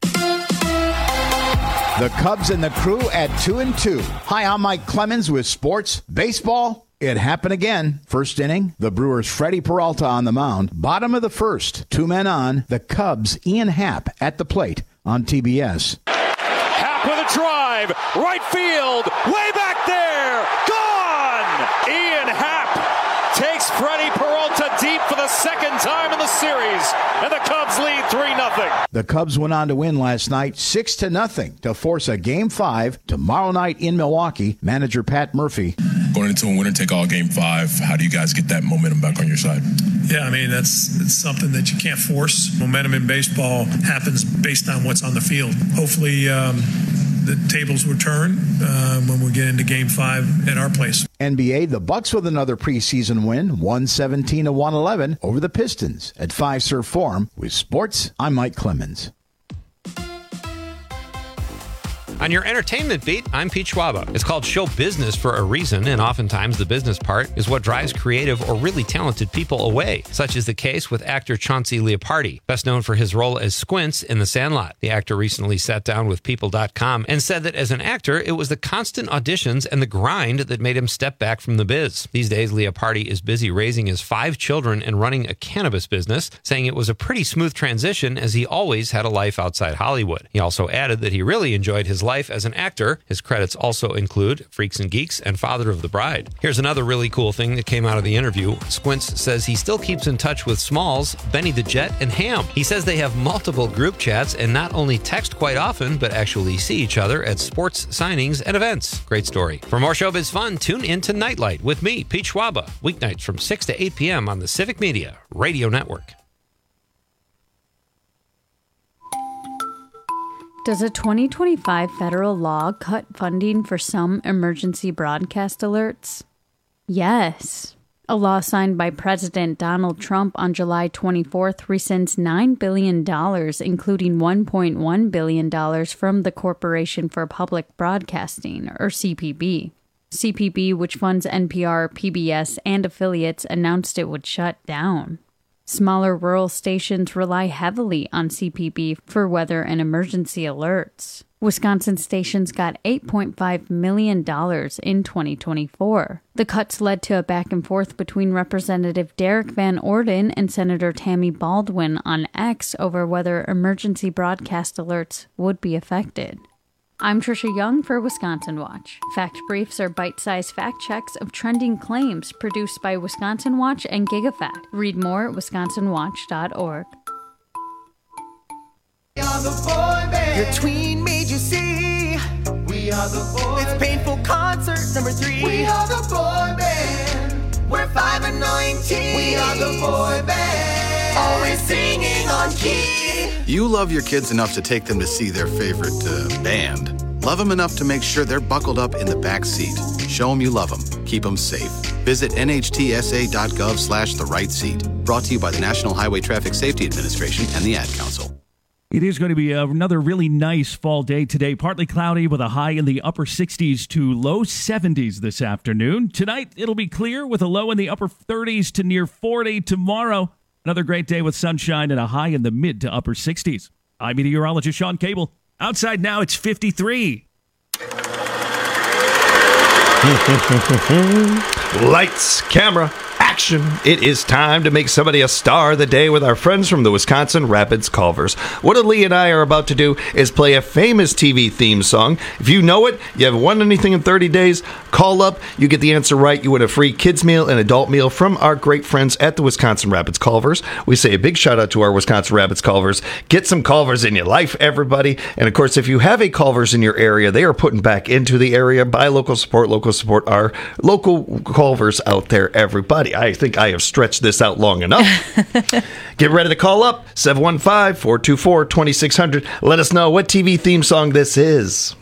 The Cubs and the Crew at two and two. Hi, I'm Mike Clemens with Sports Baseball. It happened again. First inning, the Brewers' Freddie Peralta on the mound. Bottom of the first, two men on. The Cubs' Ian Happ at the plate on T B S. Happ with a drive, right field, way back there, gone! Ian Happ takes Freddie Peralta deep for the second time in the series, and the Cubs lead three nothing. The Cubs went on to win last night six to nothing to force a Game five tomorrow night in Milwaukee. Manager Pat Murphy. Going into a winner-take-all Game five, how do you guys get that momentum back on your side? Yeah, I mean, that's it's something that you can't force. Momentum in baseball happens based on what's on the field. Hopefully, um, the tables will turn uh, when we get into Game five at our place. N B A, the Bucks with another preseason win, one seventeen to one eleven over the Pistons at Fiserv Forum. With sports, I'm Mike Clemens. On your entertainment beat, I'm Pete Schwaba. It's called show business for a reason, and oftentimes the business part is what drives creative or really talented people away. Such is the case with actor Chauncey Leopardi, best known for his role as Squints in The Sandlot. The actor recently sat down with People dot com and said that as an actor, it was the constant auditions and the grind that made him step back from the biz. These days, Leopardi is busy raising his five children and running a cannabis business, saying it was a pretty smooth transition as he always had a life outside Hollywood. He also added that he really enjoyed his life as an actor. His credits also include Freaks and Geeks and Father of the Bride. Here's another really cool thing that came out of the interview. Squints says he still keeps in touch with Smalls, Benny the Jet, and Ham. He says they have multiple group chats and not only text quite often, but actually see each other at sports signings and events. Great story. For more showbiz fun, tune in to Nightlight with me, Pete Schwaba, weeknights from six to eight p.m. on the Civic Media Radio Network. Does a twenty twenty-five federal law cut funding for some emergency broadcast alerts? Yes. A law signed by President Donald Trump on July twenty-fourth rescinds nine billion dollars, including one point one billion dollars from the Corporation for Public Broadcasting, or C P B. C P B, which funds N P R, P B S, and affiliates, announced it would shut down. Smaller rural stations rely heavily on C P B for weather and emergency alerts. Wisconsin stations got eight point five million dollars in twenty twenty-four. The cuts led to a back and forth between Representative Derek Van Orden and Senator Tammy Baldwin on X over whether emergency broadcast alerts would be affected. I'm Trisha Young for Wisconsin Watch. Fact Briefs are bite-sized fact checks of trending claims produced by Wisconsin Watch and GigaFact. Read more at wisconsin watch dot org. We are the boy band. Your tween made you see. We are the boy. It's Painful Concert number three. We are the boy band. We're five and nineteen. We are the boy band. Always singing on key. You love your kids enough to take them to see their favorite uh, band. Love them enough to make sure they're buckled up in the back seat. Show them you love them. Keep them safe. Visit N H T S A dot gov slash the right seat. Brought to you by the National Highway Traffic Safety Administration and the Ad Council. It is going to be another really nice fall day today. Partly cloudy with a high in the upper sixties to low seventies this afternoon. Tonight, it'll be clear with a low in the upper thirties to near forty. Tomorrow, another great day with sunshine and a high in the mid to upper sixties. I'm meteorologist Sean Cable. Outside now, it's fifty-three. Lights, camera, action. It is time to make somebody a star of the day with our friends from the Wisconsin Rapids Culvers. What Lee and I are about to do is play a famous T V theme song. If you know it, you haven't won anything in thirty days, call up. You get the answer right. You win a free kids meal and adult meal from our great friends at the Wisconsin Rapids Culvers. We say a big shout out to our Wisconsin Rapids Culvers. Get some Culvers in your life, everybody. And of course, if you have a Culvers in your area, they are putting back into the area. Buy local, support local, support our local Culvers out there, everybody. I think I have stretched this out long enough. Get ready to call up seven one five, four two four, two six zero zero. Let us know what T V theme song this is.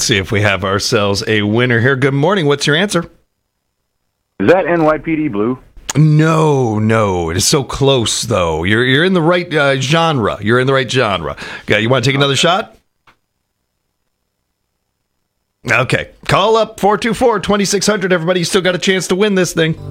let's see if we have ourselves a winner here. Good morning. What's your answer? Is that N Y P D Blue? No, no. It is so close, though. You're you're in the right uh, genre. You're in the right genre. Okay, you want to take another shot? Okay. Call up four two four, two six zero zero. Everybody, you still got a chance to win this thing.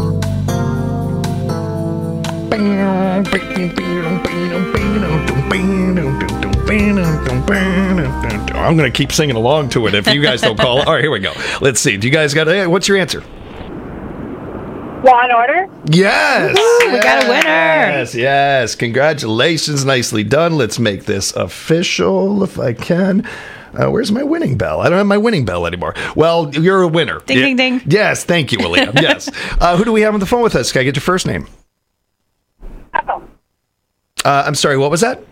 I'm going to keep singing along to it if you guys don't call. All right, here we go. Let's see. Do you guys got a, what's your answer? Law and Order? Yes. Woo, we got a winner. Yes, yes. Congratulations. Nicely done. Let's make this official if I can. Uh, where's my winning bell? I don't have my winning bell anymore. Well, you're a winner. Ding, yeah. ding, ding. Yes, thank you, William. Yes. Uh, who do we have on the phone with us? Can I get your first name? Ethel. Uh, I'm sorry, what was that?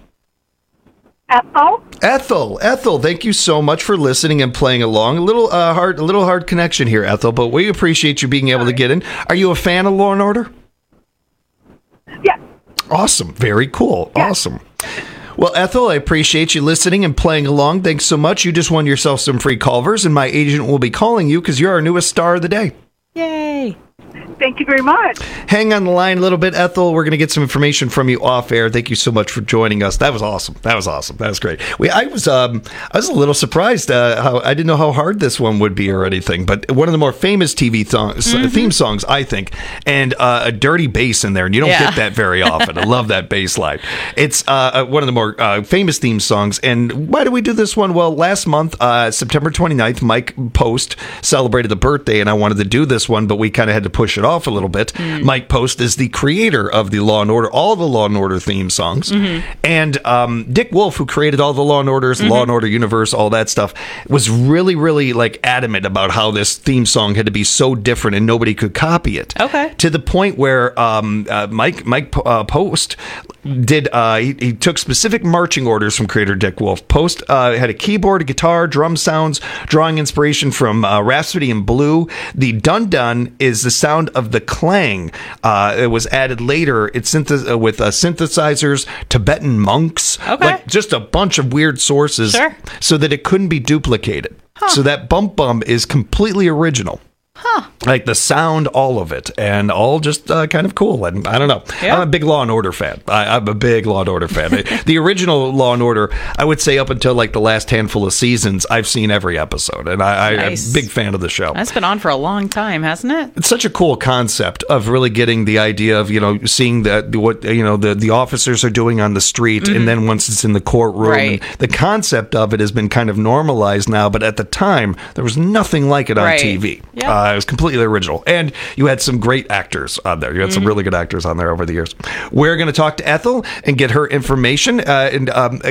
Ethel. Ethel, Ethel, thank you so much for listening and playing along. A little uh, hard, a little hard connection here, Ethel, but we appreciate you being able to get in. Are you a fan of Law and Order? Yeah. Awesome, very cool, yeah. Awesome. Well, Ethel, I appreciate you listening and playing along. Thanks so much. You just won yourself some free Culvers, and my agent will be calling you because you're our newest star of the day. Yay. Thank you very much. Hang on the line a little bit, Ethel. We're going to get some information from you off air. Thank you so much for joining us. That was awesome. That was awesome. That was great. We, I was, um, I was a little surprised. Uh, how I didn't know how hard this one would be or anything. But one of the more famous T V songs, mm-hmm. theme songs, I think, and uh, a dirty bass in there, and you don't yeah. get that very often. I love that bass line. It's uh, one of the more uh, famous theme songs. And why do we do this one? Well, last month, uh, September twenty-ninth, Mike Post celebrated the birthday, and I wanted to do this one, but we kind of had to push it off a little bit. Mm. Mike Post is the creator of the Law and Order, all the Law and Order theme songs. Mm-hmm. And um, Dick Wolf, who created all the Law and Orders, mm-hmm. Law and Order universe, all that stuff, was really, really like adamant about how this theme song had to be so different and nobody could copy it. Okay. To the point where um, uh, Mike Mike uh, Post did uh, he, he took specific marching orders from creator Dick Wolf. Post uh, had a keyboard, a guitar, drum sounds, drawing inspiration from uh, Rhapsody in Blue. The dun dun is the sound of the clang. Uh, it was added later. It's synth- uh, with uh, synthesizers, Tibetan monks, okay. like just a bunch of weird sources, sure. so that it couldn't be duplicated. Huh. So that bump bum is completely original. Huh. Like the sound, all of it, and all just uh, kind of cool. And I don't know. Yeah. I'm a big Law and Order fan. I, I'm a big Law and Order fan. The original Law and Order, I would say up until like the last handful of seasons, I've seen every episode, and I, nice. I'm a big fan of the show. That's been on for a long time, hasn't it? It's such a cool concept of really getting the idea of, you know, seeing that what, you know, the, the officers are doing on the street, mm-hmm. and then once it's in the courtroom, right. and the concept of it has been kind of normalized now, but at the time, there was nothing like it on right. T V. Yep. Uh, it was completely original. And you had some great actors on there. You had mm-hmm. some really good actors on there over the years. We're going to talk to Ethel and get her information. Uh, and um,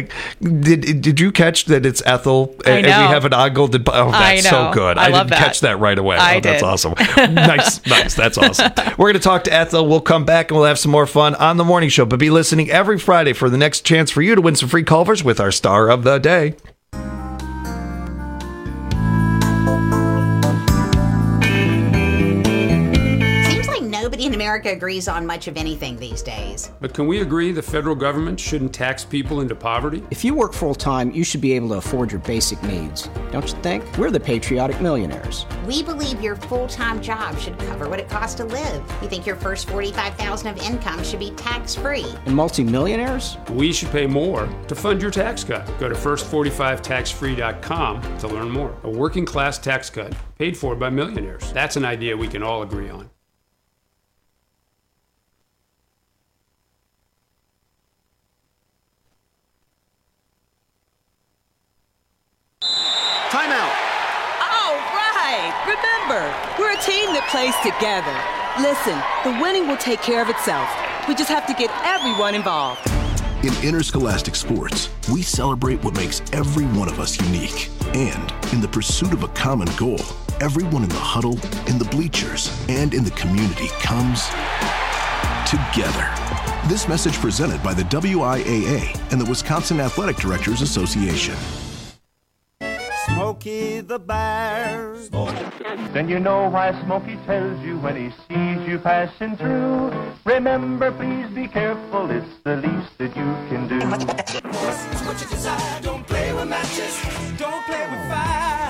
did did you catch that it's Ethel? I know. And we have an ogle. Oh, that's I know. so good. I, I love didn't that. catch that right away. I oh, that's did. awesome. Nice, nice. That's awesome. We're going to talk to Ethel. We'll come back and we'll have some more fun on the morning show. But be listening every Friday for the next chance for you to win some free Culvers with our star of the day. Nobody in America agrees on much of anything these days. But can we agree the federal government shouldn't tax people into poverty? If you work full-time, you should be able to afford your basic needs. Don't you think? We're the patriotic millionaires. We believe your full-time job should cover what it costs to live. We think your first forty-five thousand dollars of income should be tax-free. And multimillionaires? We should pay more to fund your tax cut. Go to first forty-five tax free dot com to learn more. A working-class tax cut paid for by millionaires. That's an idea we can all agree on. Timeout. All right. Remember, we're a team that plays together. Listen, the winning will take care of itself. We just have to get everyone involved. In interscholastic sports, we celebrate what makes every one of us unique. And in the pursuit of a common goal, everyone in the huddle, in the bleachers, and in the community comes together. This message presented by the W I A A and the Wisconsin Athletic Directors Association. Smokey the Bear. Then you know why Smokey tells you when he sees you passing through. Remember, please be careful, it's the least that you can do. What you desire, don't play with matches, don't play with fire.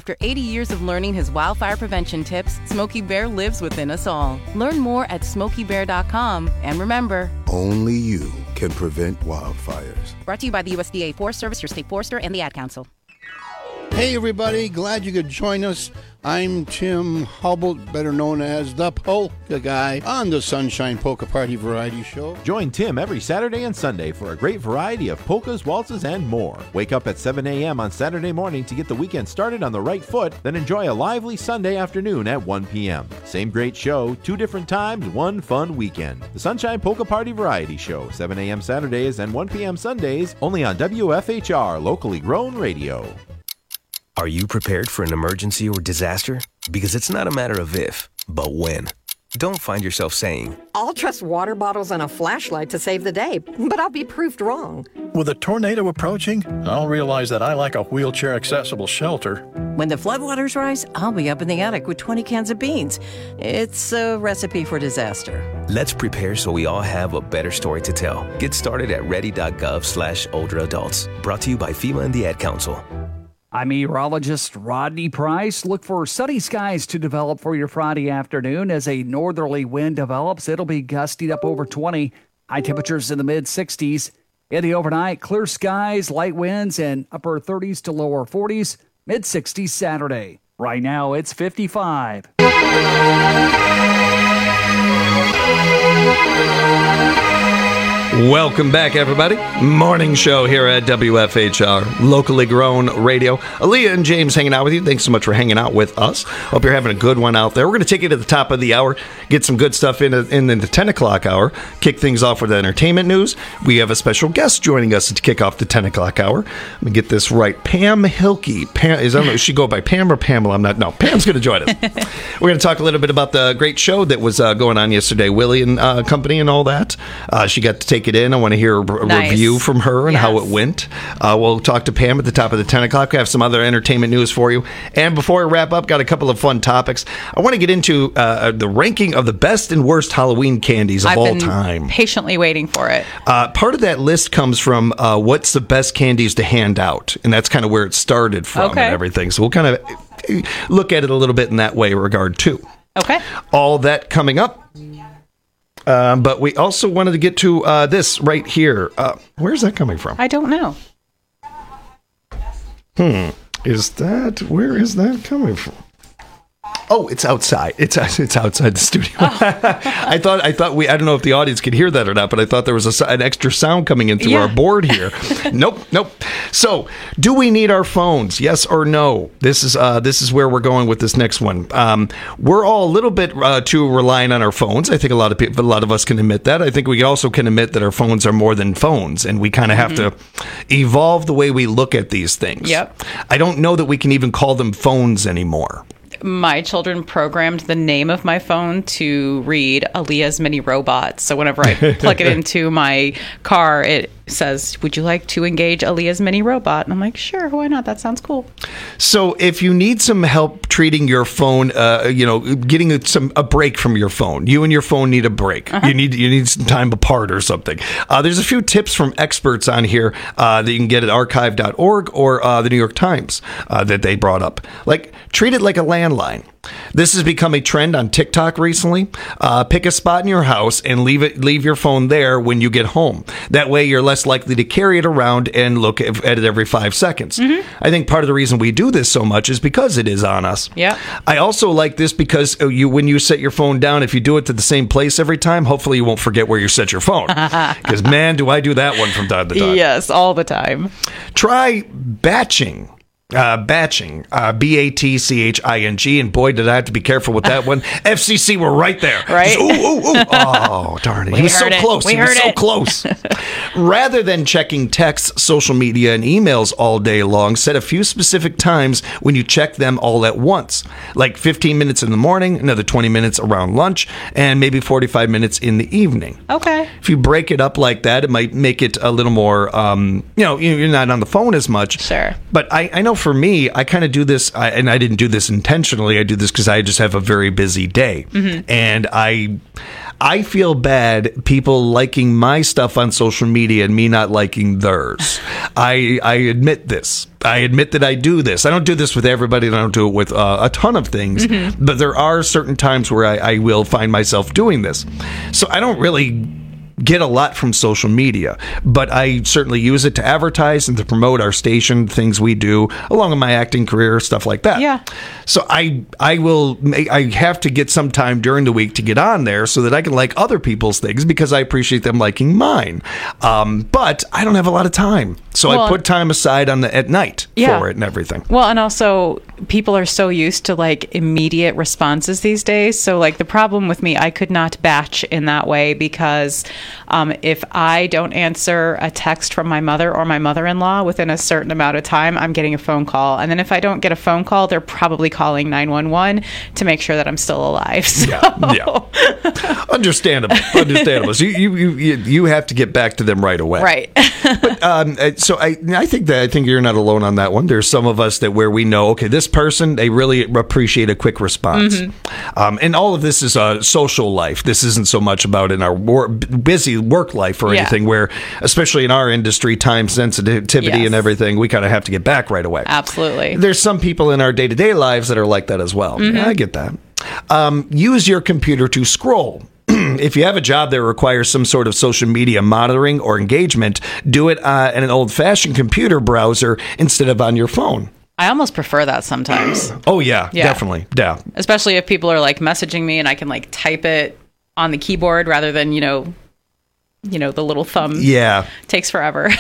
After eighty years of learning his wildfire prevention tips, Smokey Bear lives within us all. Learn more at smokey bear dot com. And remember, only you can prevent wildfires. Brought to you by the U S D A Forest Service, your state forester, and the Ad Council. Hey, everybody. Glad you could join us. I'm Tim Hubble, better known as the Polka Guy, on the Sunshine Polka Party Variety Show. Join Tim every Saturday and Sunday for a great variety of polkas, waltzes, and more. Wake up at seven a.m. on Saturday morning to get the weekend started on the right foot, then enjoy a lively Sunday afternoon at one p.m. Same great show, two different times, one fun weekend. The Sunshine Polka Party Variety Show, seven a.m. Saturdays and one p.m. Sundays, only on W F H R, locally grown radio. Are you prepared for an emergency or disaster? Because it's not a matter of if, but when. Don't find yourself saying, I'll trust water bottles and a flashlight to save the day, but I'll be proved wrong. With a tornado approaching, I'll realize that I lack a wheelchair-accessible shelter. When the floodwaters rise, I'll be up in the attic with twenty cans of beans. It's a recipe for disaster. Let's prepare so we all have a better story to tell. Get started at ready.gov slash older adults. Brought to you by FEMA and the Ad Council. I'm meteorologist Rodney Price. Look for sunny skies to develop for your Friday afternoon. As a northerly wind develops, it'll be gusting up over twenty. High temperatures in the mid-sixties. In the overnight, clear skies, light winds, and upper thirties to lower forties. Mid-sixties Saturday. Right now, it's fifty-five. Welcome back, everybody. Morning show here at W F H R, locally grown radio. Aaliyah and James hanging out with you. Thanks so much for hanging out with us. Hope you're having a good one out there. We're going to take you to the top of the hour, get some good stuff in, in the ten o'clock hour, kick things off with entertainment news. We have a special guest joining us to kick off the ten o'clock hour. Let me get this right. Pam Hilke. Pam, is, I don't know, does she go by Pam or Pamela? I'm not. No, Pam's going to join us. We're going to talk a little bit about the great show that was uh, going on yesterday, Willie and uh, company and all that. Uh, she got to take it in. I want to hear a nice. review from her and yes. how it went. Uh, we'll talk to Pam at the top of the ten o'clock. We have some other entertainment news for you. And before I wrap up, got a couple of fun topics. I want to get into uh, the ranking of the best and worst Halloween candies of I've all been time. Patiently waiting for it. Uh, part of that list comes from uh, what's the best candies to hand out. And that's kind of where it started from okay. and everything. So we'll kind of look at it a little bit in that way regard too. Okay. All that coming up. Uh, but we also wanted to get to uh, this right here. Uh, where's that coming from? I don't know. Hmm. Is that, where is that coming from? Oh, it's outside. It's it's outside the studio. Oh. I thought I thought we. I don't know if the audience could hear that or not, but I thought there was a, an extra sound coming in through yeah. our board here. nope, nope. So, do we need our phones? Yes or no? This is uh, this is where we're going with this next one. Um, we're all a little bit uh, too reliant on our phones. I think a lot of people, a lot of us can admit that. I think we also can admit that our phones are more than phones, and we kind of have mm-hmm. to evolve the way we look at these things. Yep. I don't know that we can even call them phones anymore. My children programmed the name of my phone to read Aaliyah's Mini Robot. So whenever I plug it into my car, it says, would you like to engage Aaliyah's Mini Robot? And I'm like, sure, why not? That sounds cool. So if you need some help treating your phone, uh, you know, getting a, some a break from your phone, you and your phone need a break. Uh-huh. You need you need some time apart or something. Uh, there's a few tips from experts on here uh, that you can get at archive dot org or uh, the New York Times uh, that they brought up. Like, treat it like a landline. This has become a trend on TikTok recently. Uh, pick a spot in your house and leave it. Leave your phone there when you get home. That way, you're less likely to carry it around and look at it every five seconds. Mm-hmm. I think part of the reason we do this so much is because it is on us. Yeah. I also like this because you, when you set your phone down, if you do it to the same place every time, hopefully you won't forget where you set your phone. Because man, do I do that one from time to time. Yes, all the time. Try batching. Uh, batching, uh, B A T C H I N G, and boy, did I have to be careful with that one. F C C were right there. Right? Just, ooh, ooh, ooh. Oh, darn it. We he was so it. close. We he heard was so it. close. Rather than checking texts, social media, and emails all day long, set a few specific times when you check them all at once. Like fifteen minutes in the morning, another twenty minutes around lunch, and maybe forty-five minutes in the evening. Okay. If you break it up like that, it might make it a little more, um, you know, you're not on the phone as much. Sure. But I, I know for me, I kind of do this, I, and I didn't do this intentionally. I do this because I just have a very busy day. Mm-hmm. And I I feel bad people liking my stuff on social media and me not liking theirs. I I admit this. I admit that I do this. I don't do this with everybody, and I don't do it with uh, a ton of things, mm-hmm. but there are certain times where I, I will find myself doing this. So I don't really get a lot from social media, but I certainly use it to advertise and to promote our station, things we do, along with my acting career, stuff like that. Yeah. So I I will I have to get some time during the week to get on there so that I can like other people's things because I appreciate them liking mine. Um, but I don't have a lot of time, so well, I put time aside on the at night yeah. for it and everything. Well, and also people are so used to like immediate responses these days. So like the problem with me, I could not batch in that way because Um, if I don't answer a text from my mother or my mother-in-law within a certain amount of time, I'm getting a phone call. And then if I don't get a phone call, they're probably calling nine one one to make sure that I'm still alive. So. Yeah, yeah. Understandable. Understandable. So you, you, you, you have to get back to them right away. Right. But, um, so I, I think that I think you're not alone on that one. There's some of us that where we know, okay, this person, they really appreciate a quick response. Mm-hmm. Um, and all of this is a social life. This isn't so much about in our war, busy work life or yeah. anything where, especially in our industry, time sensitivity yes. and everything, we kind of have to get back right away. Absolutely. There's some people in our day-to-day lives that are like that as well. Mm-hmm. Yeah, I get that. Um, use your computer to scroll. If you have a job that requires some sort of social media monitoring or engagement, do it uh, in an old-fashioned computer browser instead of on your phone. I almost prefer that sometimes. Oh, yeah, yeah, definitely. Yeah. Especially if people are like messaging me and I can like type it on the keyboard rather than, you know, you know, the little thumb. Yeah. Takes forever.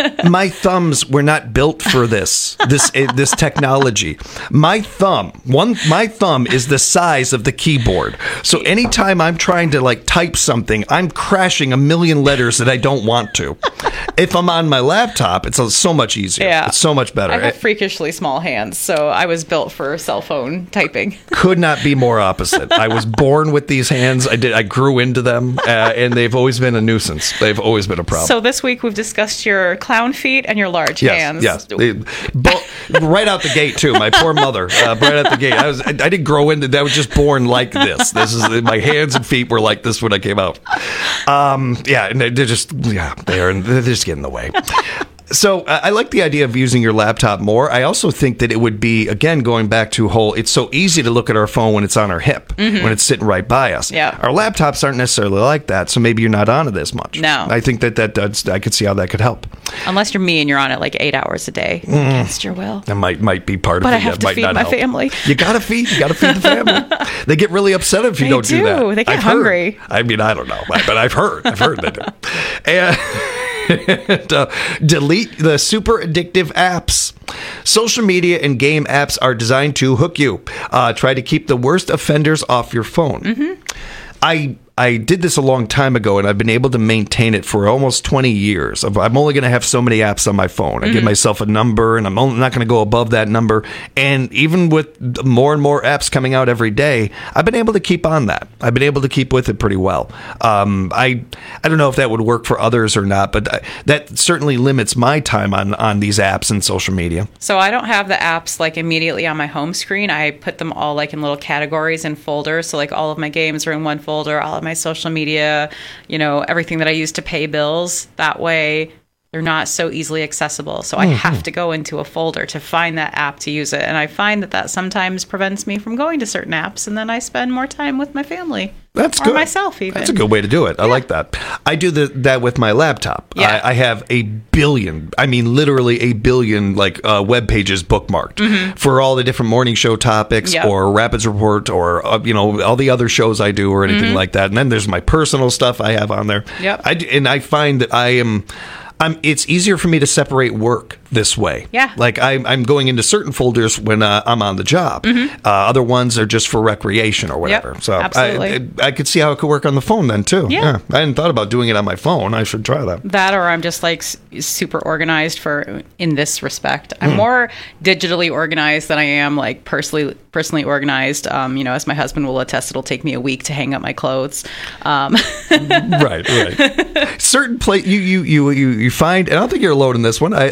My thumbs were not built for this, this uh, this technology. My thumb, one, my thumb is the size of the keyboard. So anytime I'm trying to like type something, I'm crashing a million letters that I don't want to. If I'm on my laptop, it's so much easier. Yeah. It's so much better. I have freakishly small hands, so I was built for cell phone typing. Could not be more opposite. I was born with these hands. I did. I grew into them, uh, and they've always been a nuisance. They've always been a problem. So this week we've discussed your clown feet and your large yes, hands. Yes, they, bo- right out the gate too. My poor mother, uh, right out the gate. I was. I, I didn't grow into. I was just born like this. This is my hands and feet were like this when I came out. Um, yeah, and they're just yeah, they are. They're just getting in the way. So uh, I like the idea of using your laptop more. I also think that it would be, again, going back to whole, it's so easy to look at our phone when it's on our hip, mm-hmm. when it's sitting right by us. Yeah. Our laptops aren't necessarily like that, so maybe you're not on it as much. No. I think that that does, I could see how that could help. Unless you're me and you're on it like eight hours a day mm. against your will. That might might be part but of it. But I have that to might feed not my help. family. You gotta feed. You gotta feed the family. They get really upset if you they don't do, do that. They get I've hungry. Heard. I mean, I don't know, but I've heard. I've heard they do. And and, uh, delete the super addictive apps. Social media and game apps are designed to hook you. Uh, try to keep the worst offenders off your phone. Mm-hmm. I I did this a long time ago, and I've been able to maintain it for almost twenty years. I'm only going to have so many apps on my phone. I mm-hmm. give myself a number, and I'm only not going to go above that number. And even with more and more apps coming out every day, I've been able to keep on that. I've been able to keep with it pretty well. Um, I I don't know if that would work for others or not, but that certainly limits my time on, on these apps and social media. So I don't have the apps like immediately on my home screen. I put them all like in little categories and folders. So like all of my games are in one folder, all of my social media, you know, everything that I use to pay bills. That way they're not so easily accessible. So I mm-hmm. have to go into a folder to find that app to use it. And I find that that sometimes prevents me from going to certain apps, and then I spend more time with my family. That's or good. myself, even. That's a good way to do it. I yeah. like that. I do the, that with my laptop. Yeah. I, I have a billion, I mean, literally a billion, like uh, web pages bookmarked mm-hmm. for all the different morning show topics yep. or Rapids Report or, uh, you know, all the other shows I do or anything mm-hmm. like that. And then there's my personal stuff I have on there. Yep. I, and I find that I am... I'm, it's easier for me to separate work this way. Yeah. Like I'm, I'm going into certain folders when uh, I'm on the job. Mm-hmm. Uh, other ones are just for recreation or whatever. Yep, so absolutely. I, I, I could see how it could work on the phone then too. Yeah. yeah. I hadn't thought about doing it on my phone. I should try that. That or I'm just like super organized for in this respect. I'm Mm. more digitally organized than I am like personally personally organized. Um, you know, as my husband will attest, it'll take me a week to hang up my clothes. Um. right, right. Certain place you, you you you you find, and I don't think you're alone in this one. I, I think you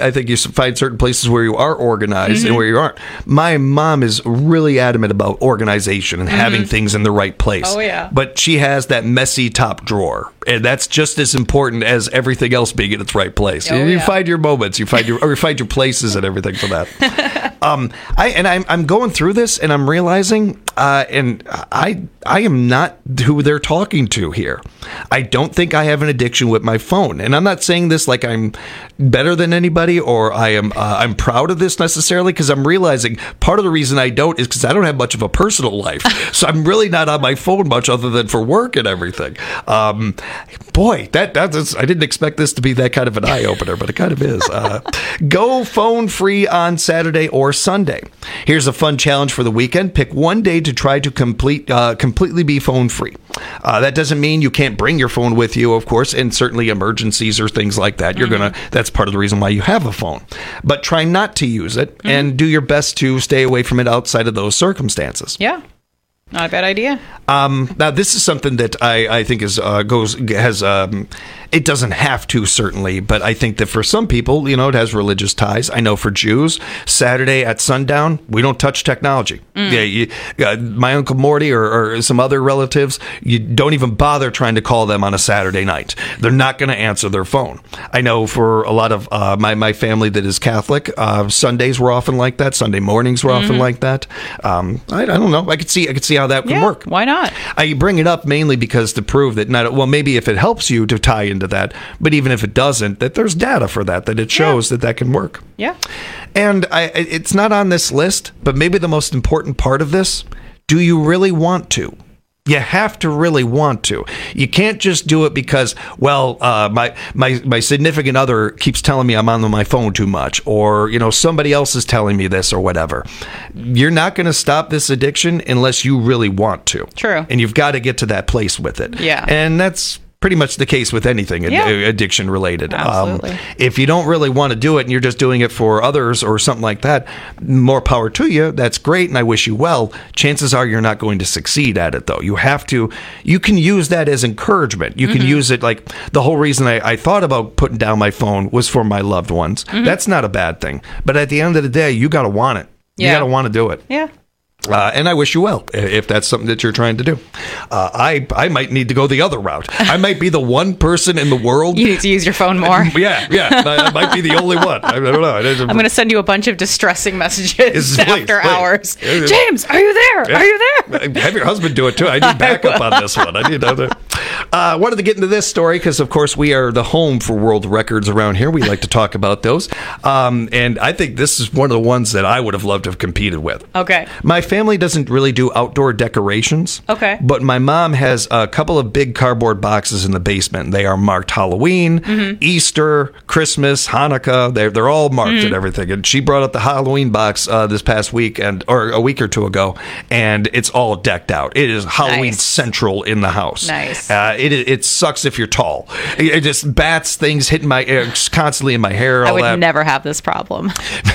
find certain places where you are organized Mm-hmm. and where you aren't. My mom is really adamant about organization and having Mm-hmm. things in the right place. Oh, yeah. But she has that messy top drawer, and that's just as important as everything else being in its right place. Oh, you yeah. find your moments, you find your or you find your places and everything for that. um, I and I'm I'm going through this, and I'm realizing, uh, and I I am not who they're talking to here. I don't think I have an addiction with my phone, and I'm not saying this like I'm better than anybody or I am uh, I'm proud of this necessarily, because I'm realizing part of the reason I don't is because I don't have much of a personal life, so I'm really not on my phone much other than for work and everything. Um, boy, that that's I didn't expect this to be that kind of an eye opener, but it kind of is. Uh, go phone free on Saturday or Sunday. Here's a fun challenge for the weekend: pick one day to try to complete uh, completely be phone free. Uh, that doesn't mean you can't bring your phone with you, of course, and certainly emergencies or things like that. You're mm-hmm. gonna. That's part of the reason why you have a phone. But try not to use it, mm-hmm. and do your best to stay away from it outside of those circumstances. Yeah. Not a bad idea. Um, now, this is something that I, I think is uh, goes has um, it doesn't have to, certainly, but I think that for some people, you know, it has religious ties. I know for Jews, Saturday at sundown, we don't touch technology. Mm. Yeah, you, uh, my Uncle Morty or, or some other relatives, you don't even bother trying to call them on a Saturday night. They're not going to answer their phone. I know for a lot of uh, my, my family that is Catholic, uh, Sundays were often like that. Sunday mornings were often Mm-hmm. like that. Um, I, I don't know. I could see I could see how that could Yeah, work. why not? I bring it up mainly because to prove that not well, maybe if it helps you to tie into that, but even if it doesn't, that there's data for that, that it shows Yeah. that that can work. Yeah. And I, it's not on this list, but maybe the most important part of this: do you really want to? You have to really want to. You can't just do it because, well, uh, my my my significant other keeps telling me I'm on my phone too much, or you know somebody else is telling me this or whatever. You're not going to stop this addiction unless you really want to. True. And you've got to get to that place with it. Yeah. And that's pretty much the case with anything ad- Yeah. addiction related. Absolutely. Um, if you don't really want to do it and you're just doing it for others or something like that, more power to you. That's great, and I wish you well. Chances are you're not going to succeed at it, though. You have to, you can use that as encouragement. You can Mm-hmm. use it like the whole reason I, I thought about putting down my phone was for my loved ones. Mm-hmm. That's not a bad thing. But at the end of the day, you got to want it. You Yeah. got to want to do it. Yeah. Uh, and I wish you well if that's something that you're trying to do. Uh, I I might need to go the other route. I might be the one person in the world. You need to use your phone more. Yeah, yeah. I, I might be the only one. I, I don't know. I'm going to send you a bunch of distressing messages Is- after please, please. hours. Yeah. James, are you there? Yeah. Are you there? Have your husband do it too. I need backup on this one. I need other. Uh, wanted to get into this story because, of course, we are the home for world records around here. We like to talk about those, um, and I think this is one of the ones that I would have loved to have competed with. Okay. My family doesn't really do outdoor decorations. Okay. But my mom has a couple of big cardboard boxes in the basement. They are marked Halloween, Mm-hmm. Easter, Christmas, Hanukkah. They're they're all marked Mm-hmm. and everything. And she brought up the Halloween box uh, this past week and or a week or two ago, and it's all decked out. It is Halloween Nice. central in the house. Nice. Uh, it it sucks if you're tall. It, it just bats things hitting my uh, constantly in my hair. I all would that. never have this problem.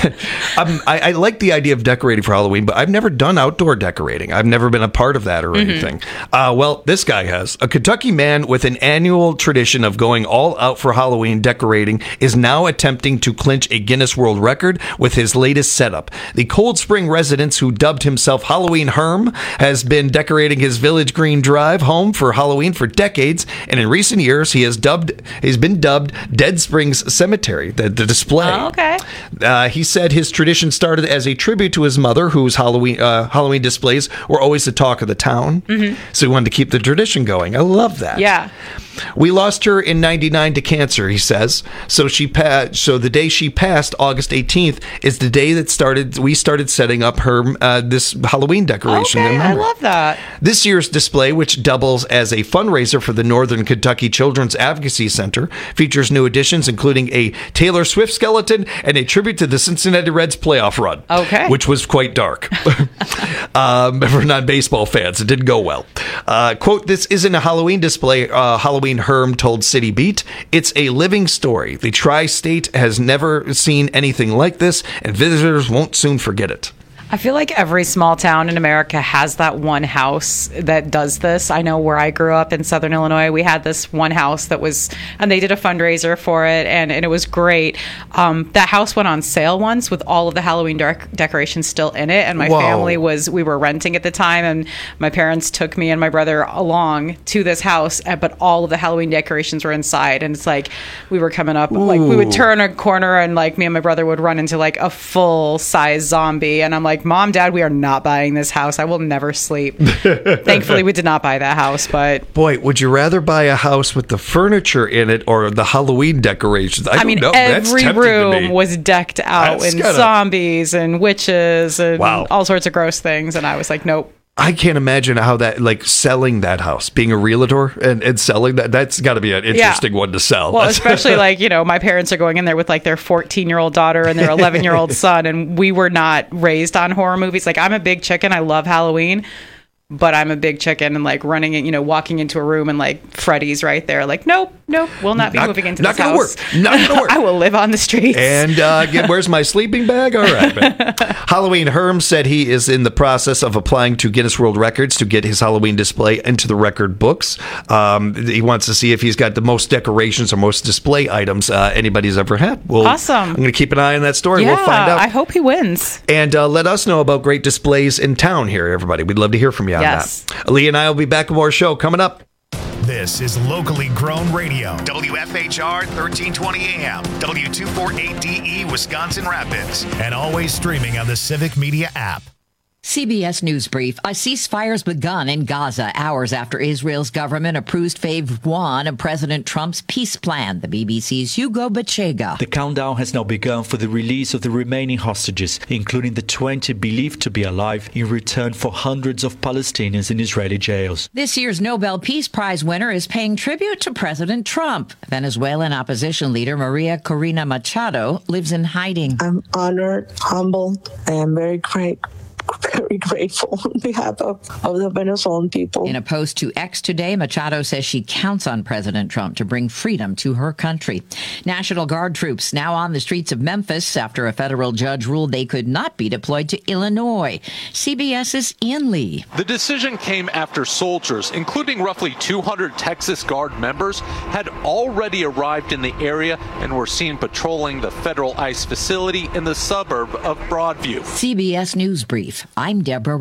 um, I, I like the idea of decorating for Halloween, but I've never done outdoor decorating. I've never been a part of that or Mm-hmm. anything. Uh, well, this guy has. A Kentucky man with an annual tradition of going all out for Halloween decorating is now attempting to clinch a Guinness World Record with his latest setup. The Cold Spring resident, who dubbed himself Halloween Herm, has been decorating his Village Green Drive home for Halloween for decades, and in recent years, he has dubbed he's been dubbed Dead Springs Cemetery, the, the display. Oh, okay. Uh, he said his tradition started as a tribute to his mother, whose Halloween uh, Halloween displays were always the talk of the town. Mm-hmm. So he wanted to keep the tradition going. I love that. Yeah. We lost her in ninety-nine to cancer, he says. So she pa- So the day she passed, August eighteenth, is the day that started. We started setting up her uh, this Halloween decoration. Okay, in I memory. love that. This year's display, which doubles as a fundraiser for the Northern Kentucky Children's Advocacy Center, features new additions including a Taylor Swift skeleton and a tribute to the Cincinnati Reds playoff run. Okay. Which was quite dark. um, for non-baseball fans, it didn't go well. Uh, quote, "This isn't a Halloween display," uh, Halloween Herm told City Beat. "It's a living story. The tri-state has never seen anything like this, and visitors won't soon forget it." I feel like every small town in America has that one house that does this. I know where I grew up in Southern Illinois, we had this one house that was, and they did a fundraiser for it, and, and it was great. Um, that house went on sale once with all of the Halloween dec- decorations still in it, and my Whoa. family was, we were renting at the time, and my parents took me and my brother along to this house, but all of the Halloween decorations were inside, and it's like we were coming up, Ooh. like we would turn a corner, and like me and my brother would run into like a full-size zombie, and I'm like, Mom, Dad, we are not buying this house. I will never sleep. Thankfully, we did not buy that house, but... Boy, would you rather buy a house with the furniture in it or the Halloween decorations? I, I mean, know. every room was decked out That's in gotta... zombies and witches and wow. all sorts of gross things, and I was like, nope. I can't imagine how that, like, selling that house, being a realtor and, and selling that, that's got to be an interesting yeah. one to sell. Well, especially, like, you know, my parents are going in there with, like, their fourteen-year-old daughter and their eleven-year-old son, and we were not raised on horror movies. Like, I'm a big chicken. I love Halloween. But I'm a big chicken and like running it, you know, walking into a room and like Freddy's right there. Like, nope, nope, we'll not be not, moving into not this gonna house. Work. Not gonna work. I will live on the streets. And uh, get, where's my sleeping bag? All right. Man. Halloween Herm said he is in the process of applying to Guinness World Records to get his Halloween display into the record books. Um, he wants to see if he's got the most decorations or most display items uh, anybody's ever had. We'll, awesome. I'm going to keep an eye on that story. Yeah, we'll find out. I hope he wins. And uh, let us know about great displays in town here, everybody. We'd love to hear from you on yes. that. Lee and I will be back with more show coming up. This is locally grown radio. W F H R thirteen twenty A M, W two forty-eight D E, Wisconsin Rapids. And always streaming on the Civic Media app. C B S News Brief. A ceasefire's begun in Gaza hours after Israel's government approved phase one of President Trump's peace plan. The B B C's Hugo Bachega. The countdown has now begun for the release of the remaining hostages, including the twenty believed to be alive, in return for hundreds of Palestinians in Israeli jails. This year's Nobel Peace Prize winner is paying tribute to President Trump. Venezuelan opposition leader Maria Corina Machado lives in hiding. I'm honored, humbled, I am very grateful. Very grateful on behalf of, of the Venezuelan people. In a post to X today, Machado says she counts on President Trump to bring freedom to her country. National Guard troops now on the streets of Memphis after a federal judge ruled they could not be deployed to Illinois. CBS's Ian Lee. The decision came after soldiers, including roughly two hundred Texas Guard members, had already arrived in the area and were seen patrolling the federal ICE facility in the suburb of Broadview. C B S News Brief. I'm Deborah